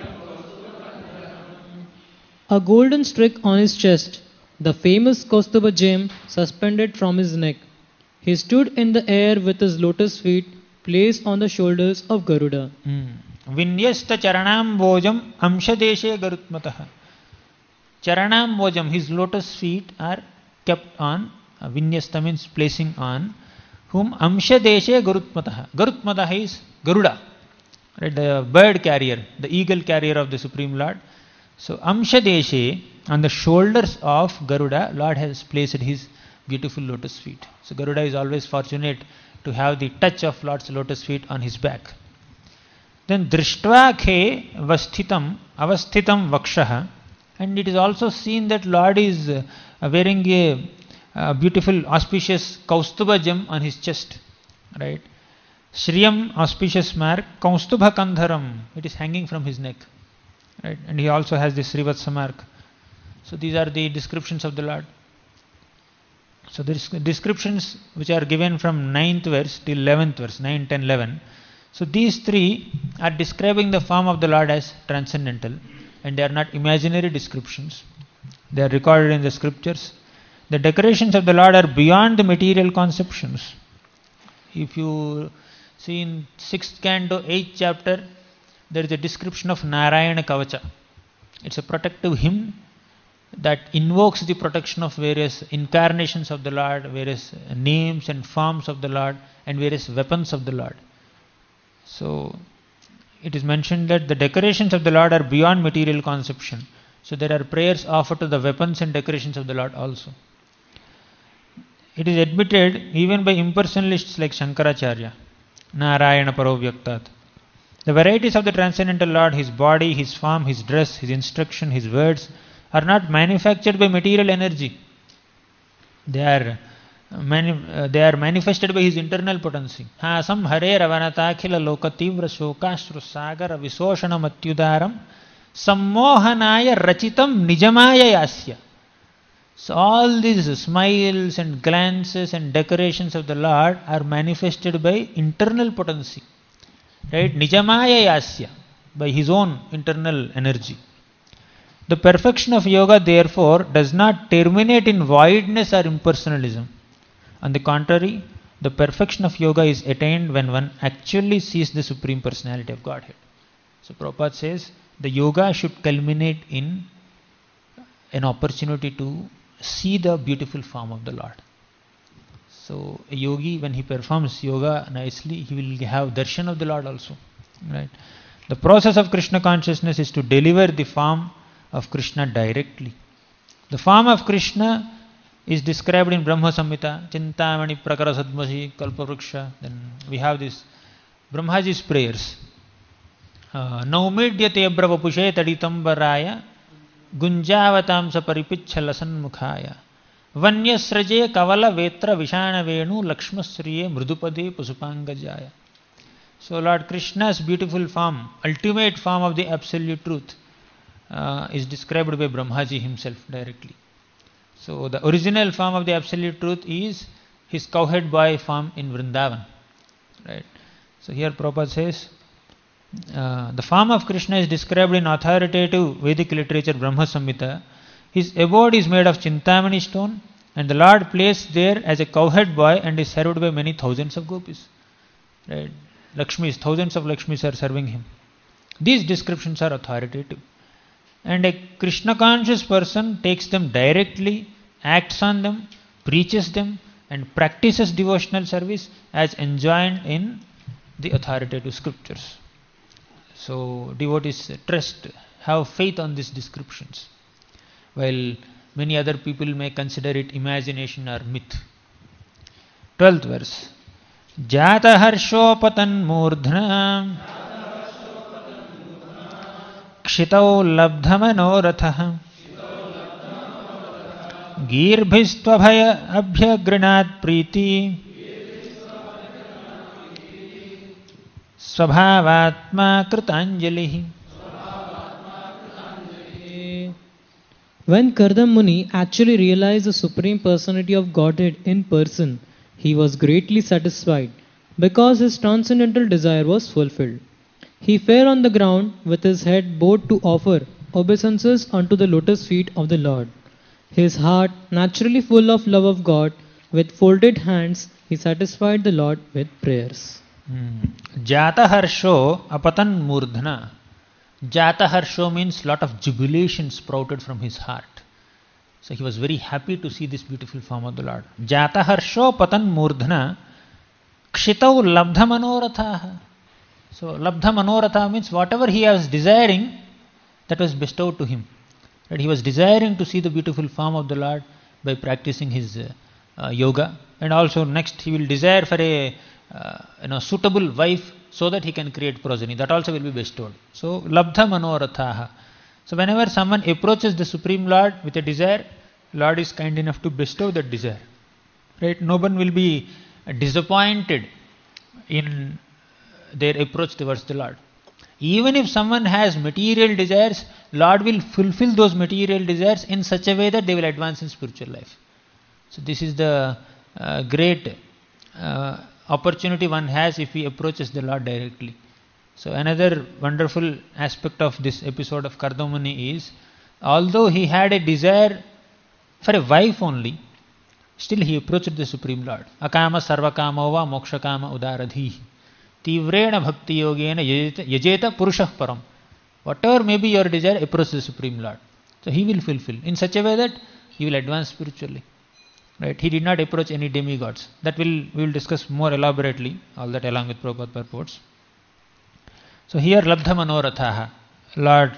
A golden streak on his chest, the famous Kaustubha gem suspended from his neck. He stood in the air with his lotus feet placed on the shoulders of Garuda. Vinyasta charanam bhojam amsha deshe garutmatah. Charanam bhojam, his lotus feet are kept on. Vinyasta means placing on. Whom amsha deshe garutmatah. Garutmatah is Garuda, right? The bird carrier, the eagle carrier of the Supreme Lord. So amsha deshe, on the shoulders of Garuda, Lord has placed his beautiful lotus feet. So Garuda is always fortunate to have the touch of Lord's lotus feet on his back. Then drishtva khe avasthitam vakshaha. And it is also seen that Lord is wearing a beautiful auspicious Kaustubha gem on his chest, right? Shriyam, auspicious mark. Kaustubha kandharam, it is hanging from his neck, right? And he also has this Srivatsa mark. So these are the descriptions of the Lord. So the descriptions which are given from 9th verse till 11th verse, 9, 10, 11. So these 3 are describing the form of the Lord as transcendental, and they are not imaginary descriptions. They are recorded in the scriptures. The decorations of the Lord are beyond the material conceptions. If you see in 6th canto, 8th chapter, there is a description of Narayana Kavacha. It's a protective hymn that invokes the protection of various incarnations of the Lord, various names and forms of the Lord, and various weapons of the Lord. So, it is mentioned that the decorations of the Lord are beyond material conception. So, there are prayers offered to the weapons and decorations of the Lord also. It is admitted even by impersonalists like Shankaracharya, Narayana Parovyaktat. The varieties of the transcendental Lord, His body, His form, His dress, His instruction, His words, are not manufactured by material energy. They are manifested by His internal potency. Hasam hare ravanatakhila loka tivra shokashru sagara visoshana matyudaram sammohanaya rachitam nijamaya yasya. So all these smiles and glances and decorations of the Lord are manifested by internal potency. Right? Nijamaya yasya, by His own internal energy. The perfection of yoga, therefore, does not terminate in voidness or impersonalism. On the contrary, the perfection of yoga is attained when one actually sees the Supreme Personality of Godhead. So Prabhupada says, the yoga should culminate in an opportunity to see the beautiful form of the Lord. So a yogi, when he performs yoga nicely, he will have darshan of the Lord also. Right? The process of Krishna consciousness is to deliver the form of Krishna directly. The form of Krishna is described in Brahma Samhita, Chintamani Prakara Sadmasi Kalpavruksha. Then we have this Brahmaji's prayers. Naumidyate Bravapushe Taditambaraya Gunjavatamsa Paripichhala Sanmukhaya Vanyasraje Kavala Vetra Vishana Venu Lakshmasriye Mrudupade Pasupangajaya. So Lord Krishna's beautiful form, ultimate form of the absolute truth, is described by Brahmaji himself directly. So the original form of the absolute truth is his cowhead boy form in Vrindavan. Right? So here Prabhupada says, the form of Krishna is described in authoritative Vedic literature Brahma Samhita. His abode is made of Chintamani stone, and the Lord placed there as a cowhead boy and is served by many thousands of gopis. Right? Lakshmis, thousands of Lakshmis are serving him. These descriptions are authoritative. And a Krishna conscious person takes them directly, acts on them, preaches them, and practices devotional service as enjoined in the authoritative scriptures. So devotees trust, have faith on these descriptions, while many other people may consider it imagination or myth. 12th verse. Jata harshopatan murdhna Kshitau labdhamanoratha Girbhistvabhaya abhyagrinat priti Svabhavatma kritanjalihi. When Kardam Muni actually realized the Supreme Personality of Godhead in person, he was greatly satisfied because his transcendental desire was fulfilled. He fell on the ground with his head bowed to offer obeisances unto the lotus feet of the Lord. His heart, naturally full of love of God, with folded hands, he satisfied the Lord with prayers. Jata harsho apatan murdhana. Jata harsho means lot of jubilation sprouted from his heart. So he was very happy to see this beautiful form of the Lord. Jata harsho apatan murdhana kshitau labdha manoratha. So labdha manoratha means whatever he was desiring, that was bestowed to him. Right? He was desiring to see the beautiful form of the Lord by practicing his yoga, and also next he will desire for a suitable wife so that he can create progeny. That also will be bestowed. So labdha manoratha. So whenever someone approaches the Supreme Lord with a desire, Lord is kind enough to bestow that desire. Right? No one will be disappointed in their approach towards the Lord. Even if someone has material desires, Lord will fulfill those material desires in such a way that they will advance in spiritual life. So this is the great opportunity one has if he approaches the Lord directly. So another wonderful aspect of this episode of Kardam Muni is, although he had a desire for a wife only, still he approached the Supreme Lord. Akama sarvakamo va mokshakama udaradhi. Tivrena bhakti yogena yajeta purushah param. Whatever may be your desire, approach the Supreme Lord. So he will fulfill in such a way that you will advance spiritually. Right? He did not approach any demigods. That we will discuss more elaborately, all that along with Prabhupada purports. So here Labdha Manorathaha, Lord,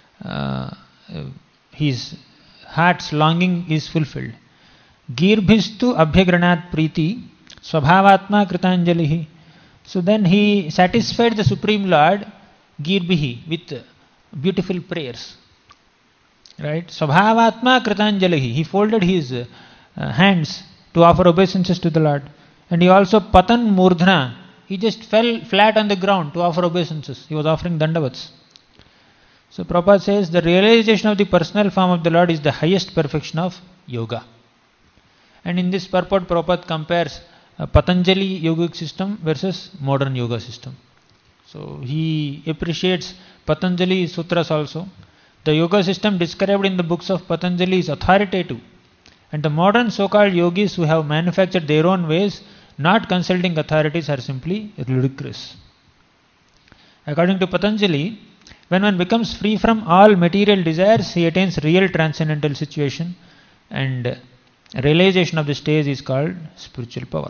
his heart's longing is fulfilled. Girbhistu abhyagranat priti swabhavatma kritanjalihi. So then he satisfied the Supreme Lord, Girbhihi, with beautiful prayers. Right? Swabhavatma kritanjalihi. He folded his hands to offer obeisances to the Lord. And he also patan murdhana. He just fell flat on the ground to offer obeisances. He was offering dandavats. So Prabhupada says the realization of the personal form of the Lord is the highest perfection of yoga. And in this purport, Prabhupada compares Patanjali yogic system versus modern yoga system. So he appreciates Patanjali sutras also. The yoga system described in the books of Patanjali is authoritative. And the modern so-called yogis who have manufactured their own ways, not consulting authorities, are simply ludicrous. According to Patanjali, when one becomes free from all material desires, he attains real transcendental situation, and realization of the stage is called spiritual power.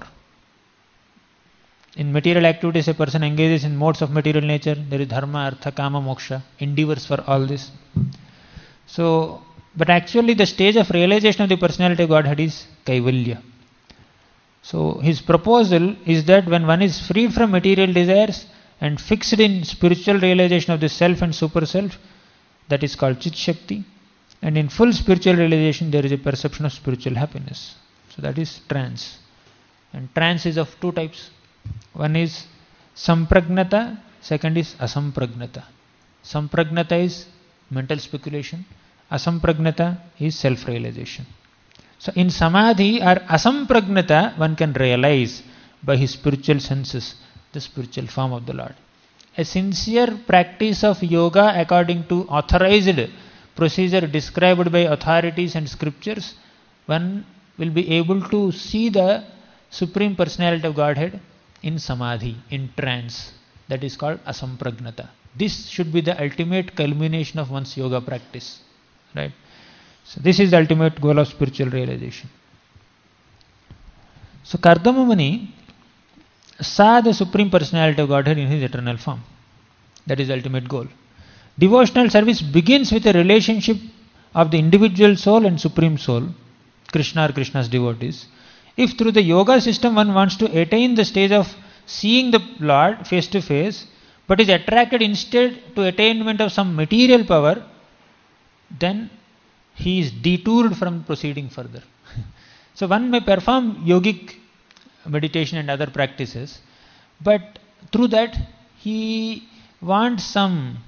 In material activities, a person engages in modes of material nature. There is dharma, artha, kama, moksha, endeavors for all this. So, but actually the stage of realization of the personality of Godhead is Kaivalya. So his proposal is that when one is freed from material desires and fixed in spiritual realization of the self and super self, that is called Chit Shakti. And in full spiritual realization, there is a perception of spiritual happiness. So that is trance. And trance is of two types. One is Sampragnata, second is Asampragnata. Sampragnata is mental speculation. Asampragnata is self-realization. So in Samadhi or Asampragnata, one can realize by his spiritual senses the spiritual form of the Lord. A sincere practice of yoga according to authorized procedure described by authorities and scriptures, one will be able to see the Supreme Personality of Godhead in Samadhi, in trance. That is called Asampragnata. This should be the ultimate culmination of one's yoga practice. Right? So this is the ultimate goal of spiritual realization. So Kardama Muni saw the Supreme Personality of Godhead in his eternal form. That is the ultimate goal. Devotional service begins with a relationship of the individual soul and Supreme Soul, Krishna or Krishna's devotees. If through the yoga system one wants to attain the stage of seeing the Lord face to face, but is attracted instead to attainment of some material power, then he is detoured from proceeding further. So one may perform yogic meditation and other practices, but through that he wants some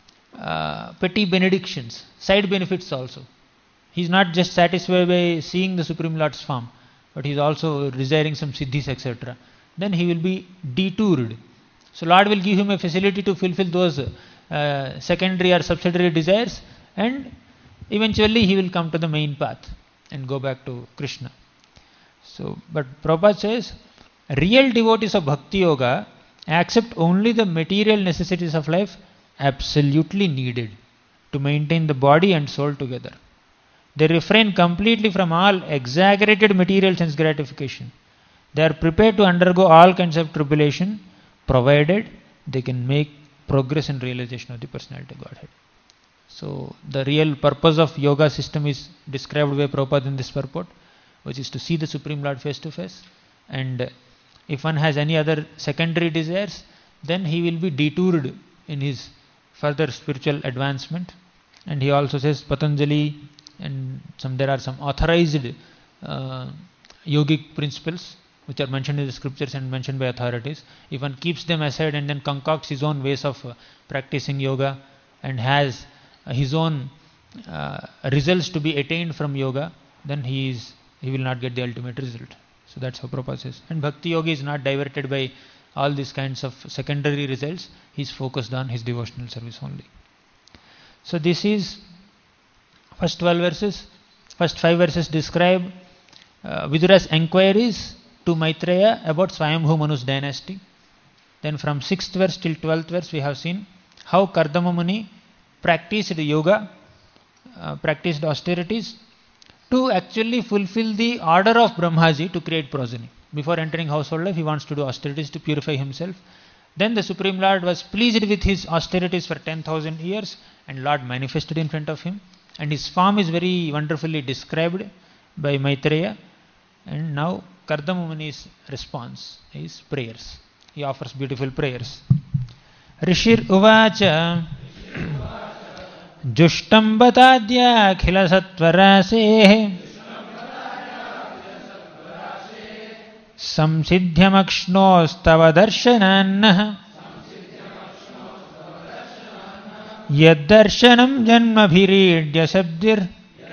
petty benedictions, side benefits also. He is not just satisfied by seeing the Supreme Lord's form, but he is also desiring some siddhis, etc. Then he will be detoured. So Lord will give him a facility to fulfill those secondary or subsidiary desires, and eventually he will come to the main path and go back to Krishna. So, but Prabhupada says, real devotees of Bhakti Yoga accept only the material necessities of life absolutely needed to maintain the body and soul together. They refrain completely from all exaggerated material sense gratification. They are prepared to undergo all kinds of tribulation, provided they can make progress in realization of the personality of Godhead. So the real purpose of yoga system is described by Prabhupada in this purport, which is to see the Supreme Lord face to face. And if one has any other secondary desires, then he will be detoured in his further spiritual advancement. And he also says Patanjali and there are some authorized yogic principles which are mentioned in the scriptures and mentioned by authorities. If one keeps them aside and then concocts his own ways of practicing yoga and has his own results to be attained from yoga, then he will not get the ultimate result. So that's how Prabhupada says. And Bhakti Yogi is not diverted by all these kinds of secondary results. He is focused on his devotional service only. So this is first 12 verses. First 5 verses describe Vidura's enquiries to Maitreya about Swayambhu Manu's dynasty. Then from 6th verse till 12th verse we have seen how Kardama Muni practiced yoga, practiced austerities to actually fulfill the order of Brahmaji to create progeny. Before entering household life, he wants to do austerities to purify himself. Then the Supreme Lord was pleased with his austerities for 10,000 years and Lord manifested in front of him. And his form is very wonderfully described by Maitreya. And now Kardama Muni's response is prayers. He offers beautiful prayers. Rishir Uvacha Jushtam Batadya Khila Sattvarase Samsidhyamakshnostava darshanannah Yaddarshanam janmabhiridya sabdir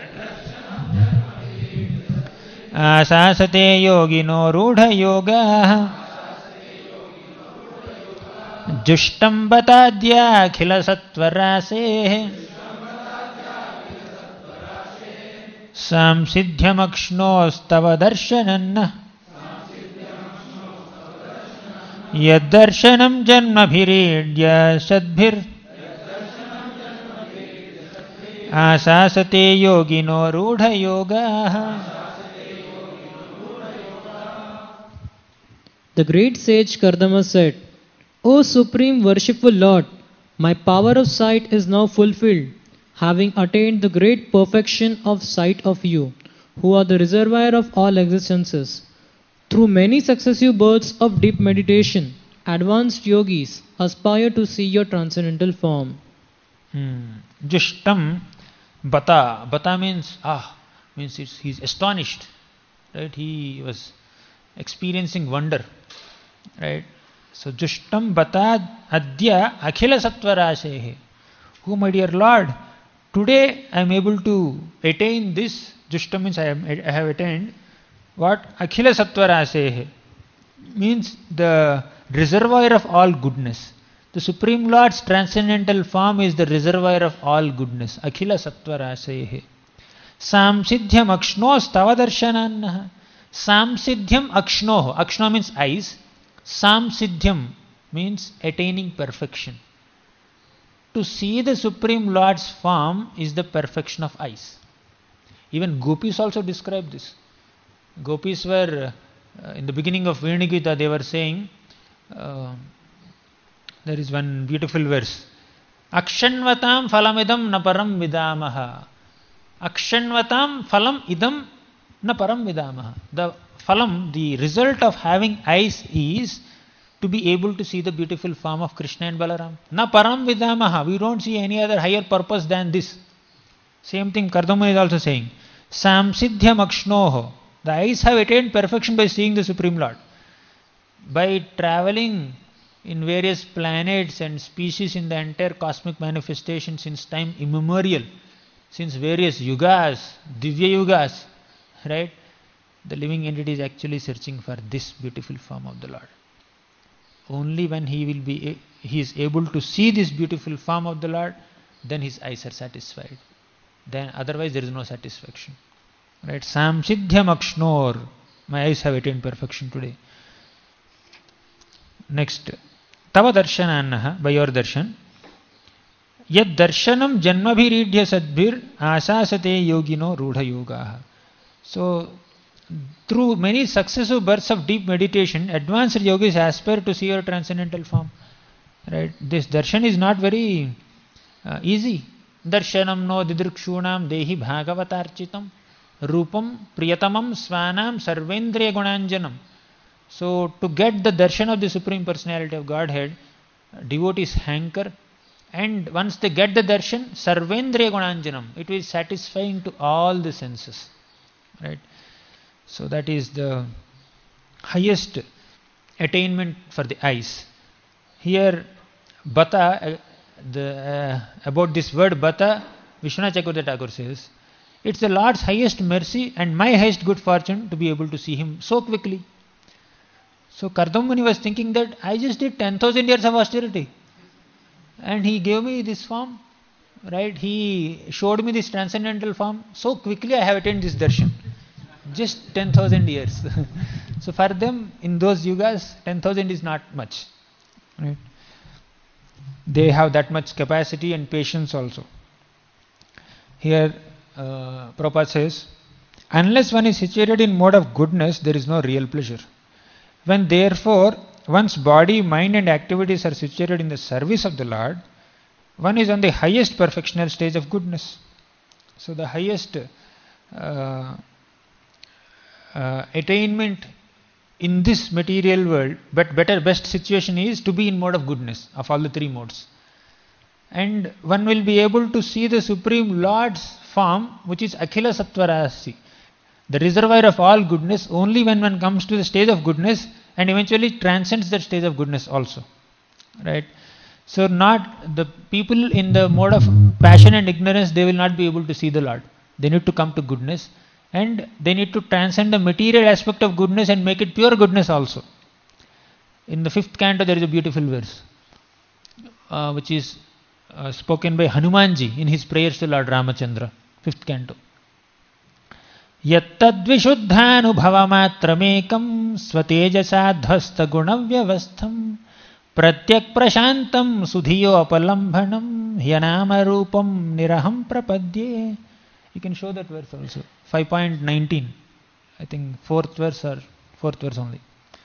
Asasate yogino rudha yoga Jushtam batadya khila sattvarase Samsidhyamakshnostava darshanannah Yaddarshanam janmabhiridya sadbhir Asasate yogino rudha yoga. The great sage Kardama said, O Supreme Worshipful Lord, my power of sight is now fulfilled, having attained the great perfection of sight of you, who are the reservoir of all existences. Through many successive births of deep meditation, advanced yogis aspire to see your transcendental form. Jushtam bata. Bata means he's astonished. Right? He was experiencing wonder. Right? So Jushtam bata adya akhila sattvarashehe. Oh my dear Lord, today I am able to attain this. Jushtam means I have attained what? Akhila sattvarashehe means the reservoir of all goodness. The Supreme Lord's transcendental form is the reservoir of all goodness. Akhila sattvarashehe. Samsidhyam akshnos tavadarshanannah. Samsidhyam akshnoh. Akshno means eyes. Samsidhyam means attaining perfection. To see the Supreme Lord's form is the perfection of eyes. Even gopis also describe this. Gopis were, in the beginning of Venugita, they were saying, there is one beautiful verse. Akshanvatam phalamidam na param vidamaha. Akshanvatam phalam idam na param vidamaha. The phalam, the result of having eyes is to be able to see the beautiful form of Krishna and Balaram. Na param vidamaha. We don't see any other higher purpose than this. Same thing Kardama is also saying. Samsidhyam akshnoho. The eyes have attained perfection by seeing the Supreme Lord. By traveling in various planets and species in the entire cosmic manifestation since time immemorial, since various yugas, divya yugas, right? The living entity is actually searching for this beautiful form of the Lord. Only when he is able to see this beautiful form of the Lord, then his eyes are satisfied. Then otherwise there is no satisfaction. Right? Samsidhyam akshnor. My eyes have attained perfection today. Next. Tava darshanannaha, by your darshan. Yad darshanam janmabhiridhya sadbhir asasate yogino rudha yogaha. So, through many successive births of deep meditation, advanced yogis aspire to see your transcendental form. Right? This darshan is not very easy. Darshanam no didrikshunam dehi bhagavatarchitam rupam priyatamam svanam sarvendriya gunanjanam. So, to get the darshan of the Supreme Personality of Godhead, devotees hanker, and once they get the darshan, sarvendriya gunanjanam, it is satisfying to all the senses. Right? So, that is the highest attainment for the eyes. Here, bata, about this word bata, Vishwanath Chakravarti Thakur says, it's the Lord's highest mercy and my highest good fortune to be able to see Him so quickly. So Kardama Muni was thinking that I just did 10,000 years of austerity and he gave me this form, right? He showed me this transcendental form. So quickly I have attained this darshan. just 10,000 years. So for them, in those yugas, 10,000 is not much. Right? They have that much capacity and patience also. Here, Prabhupada says, unless one is situated in mode of goodness, there is no real pleasure. When therefore one's body, mind and activities are situated in the service of the Lord, one is on the highest perfectional stage of goodness. So the highest attainment in this material world, but best situation is to be in mode of goodness of all the three modes. And one will be able to see the Supreme Lord's form, which is Akhila Sattvarasi, the reservoir of all goodness, only when one comes to the stage of goodness and eventually transcends that stage of goodness also. Right? So not the people in the mode of passion and ignorance, they will not be able to see the Lord. They need to come to goodness and they need to transcend the material aspect of goodness and make it pure goodness also. In the 5th canto there is a beautiful verse which is spoken by Hanumanji in his prayers to Lord Ramachandra, 5th canto. Yattadvishuddhanubhavamatramekam svatejasa gunavyavastham pratyak prashantam sudhiyo apalambanam hyanama rupam niraham prapadye. You can show that verse also. 5.19. I think 4th verse or 4th verse only.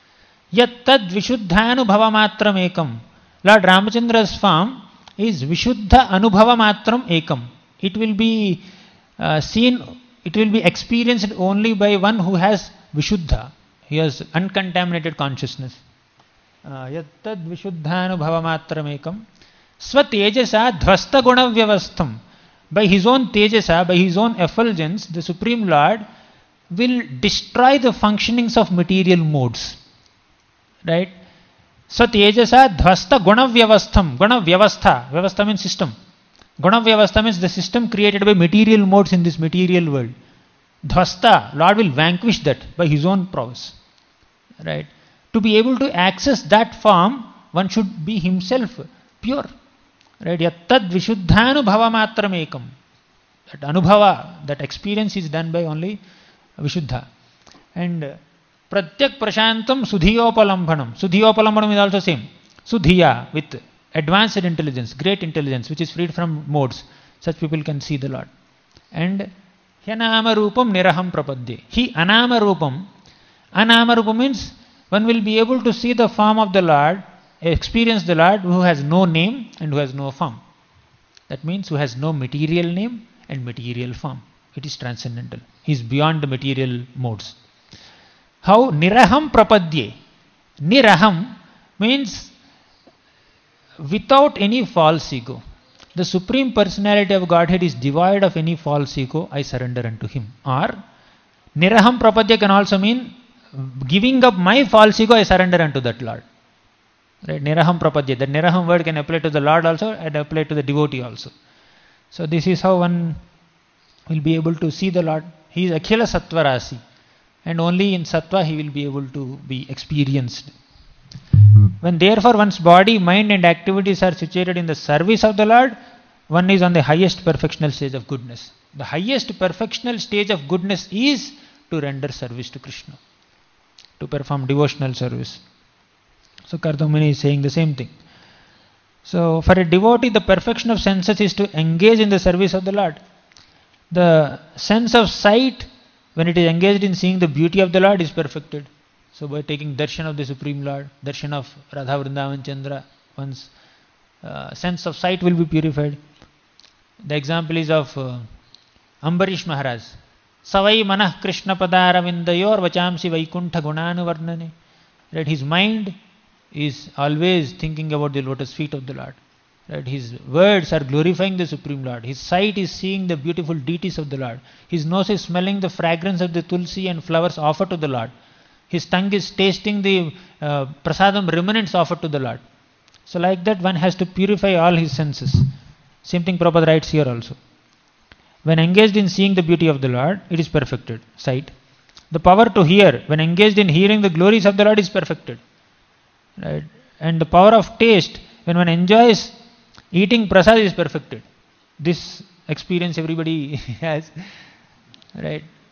Yattadvishuddhanubhavamatram ekam. Lord Ramachandra's form is Vishuddha Anubhava Matram Ekam. It will be seen, it will be experienced only by one who has Vishuddha. He has uncontaminated consciousness. Yattad Vishuddhanubhava Matram Ekam Swatejasa Dhvasta Guna Vyavastham. By his own Tejasa, by his own effulgence, the Supreme Lord will destroy the functionings of material modes. Right? Swatejasa Dhvasta Guna Vyavastham. Guna Vyavastha. Vyavastha means system. Guna Vyavastha means the system created by material modes in this material world. Dhvasta, Lord will vanquish that by his own prowess. Right? To be able to access that form, one should be himself pure. Right? Yattad Vishuddhanubhava Matram Ekam. That Anubhava, that experience is done by only Vishuddha. And Pratyak Prashantam Sudhiyopalambanam. Sudhiyopalambanam is also same. Sudhiya, with advanced intelligence, great intelligence, which is freed from modes. Such people can see the Lord. And Hyanama Rupam Niraham Prapadye. He Anama Rupam. Anama Rupam means one will be able to see the form of the Lord, experience the Lord who has no name and who has no form. That means who has no material name and material form. It is transcendental. He is beyond the material modes. How? Niraham Prapadye. Niraham means without any false ego. The Supreme Personality of Godhead is devoid of any false ego. I surrender unto Him. Or Niraham Prapadye can also mean giving up my false ego, I surrender unto that Lord. Right? Niraham Prapadye. The Niraham word can apply to the Lord also and apply to the devotee also. So this is how one will be able to see the Lord. He is Akhila Sattvarasi. And only in Sattva he will be able to be experienced. When therefore one's body, mind and activities are situated in the service of the Lord, one is on the highest perfectional stage of goodness. The highest perfectional stage of goodness is to render service to Krishna, to perform devotional service. So Kartamuni is saying the same thing. So for a devotee, the perfection of senses is to engage in the service of the Lord. The sense of sight, when it is engaged in seeing the beauty of the Lord, is perfected. So by taking darshan of the Supreme Lord, darshan of Radha Vrindavan Chandra, one's sense of sight will be purified. The example is of Ambarish Maharaj. Savai manah Krishna padara vindayor vachamsi vaikuntha gunanu varnane. Right? His mind is always thinking about the lotus feet of the Lord. Right? His words are glorifying the Supreme Lord. His sight is seeing the beautiful deities of the Lord. His nose is smelling the fragrance of the tulsi and flowers offered to the Lord. His tongue is tasting the prasadam remnants offered to the Lord. So like that one has to purify all his senses. Same thing Prabhupada writes here also. When engaged in seeing the beauty of the Lord, it is perfected, sight. The power to hear, when engaged in hearing the glories of the Lord, is perfected. Right? And the power of taste, when one enjoys eating prasad, is perfected. This experience everybody has. Right?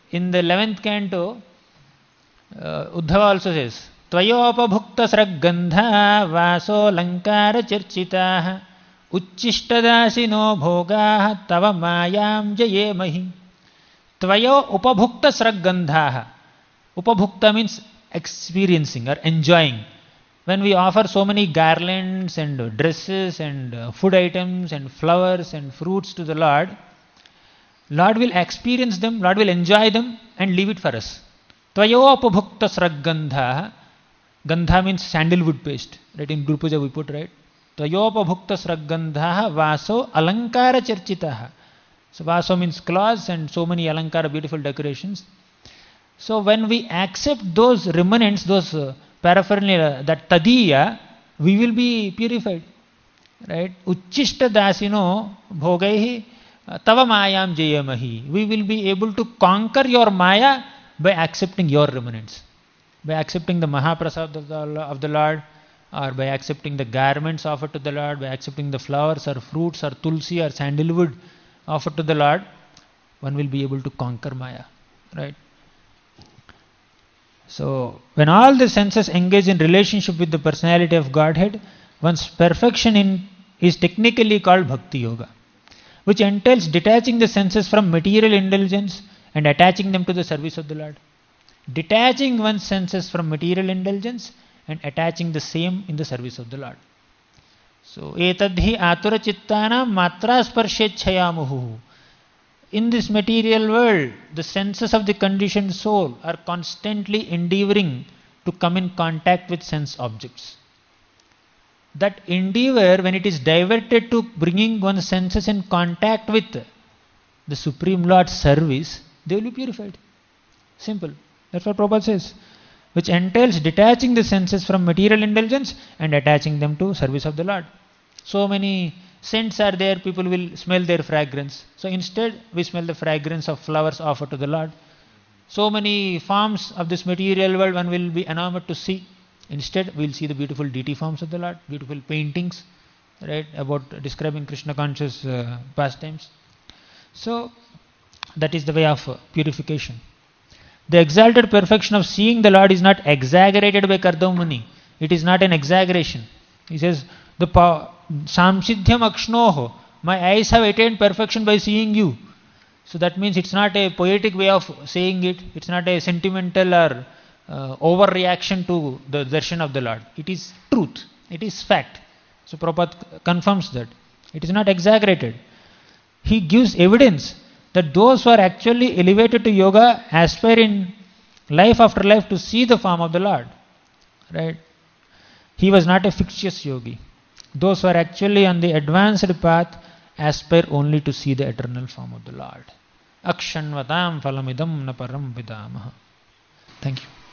in the 11th canto, Uddhava also says, Tvayopabhukta sraggandha vaso lankara charchitaha uchishtadasino bhogaha tava mayam jayemahi. Tvayo upabhukta sraggandha. Upabhukta means experiencing or enjoying. When we offer so many garlands and dresses and food items and flowers and fruits to the Lord, Lord will experience them, Lord will enjoy them and leave it for us. Tvayopabhukta sraggandha. Gandha means sandalwood paste. Right, in Guru Puja we put, right? Tvayopabhukta sraggandha vaso alankara charchitaha. So vaso means cloths and so many alankara, beautiful decorations. So when we accept those remnants, those paraphernalia, that tadiya, we will be purified. Right? Uchishta dasino bhogaihi tava mayam jayamahi. We will be able to conquer your maya by accepting your remnants. By accepting the Mahaprasad of the Lord, or by accepting the garments offered to the Lord, by accepting the flowers or fruits or tulsi or sandalwood offered to the Lord, one will be able to conquer maya. Right? So, when all the senses engage in relationship with the personality of Godhead, one's perfection is technically called Bhakti Yoga, which entails detaching the senses from material indulgence and attaching them to the service of the Lord. Detaching one's senses from material indulgence and attaching the same in the service of the Lord. So, etadhi atura chittana matra sparshechayamuhu. In this material world, the senses of the conditioned soul are constantly endeavoring to come in contact with sense objects. That endeavor, when it is diverted to bringing one's senses in contact with the Supreme Lord's service, they will be purified. Simple. That's what Prabhupada says. Which entails detaching the senses from material indulgence and attaching them to service of the Lord. So many scents are there, people will smell their fragrance. So instead, we smell the fragrance of flowers offered to the Lord. So many forms of this material world one will be enamored to see. Instead, we will see the beautiful deity forms of the Lord, beautiful paintings, right, about describing Krishna conscious pastimes. So, that is the way of purification. The exalted perfection of seeing the Lord is not exaggerated by Kardamuni. It is not an exaggeration. He says, the Samsiddhyam akshnoho, my eyes have attained perfection by seeing you. So that means it's not a poetic way of saying it. It's not a sentimental or overreaction to the darshan of the Lord. It is truth. It is fact. So Prabhupada confirms that. It is not exaggerated. He gives evidence that those who are actually elevated to yoga aspire in life after life to see the form of the Lord. Right? He was not a fictitious yogi. Those who are actually on the advanced path aspire only to see the eternal form of the Lord. Akshanvatam phalamidam na param vidamaha. Thank you.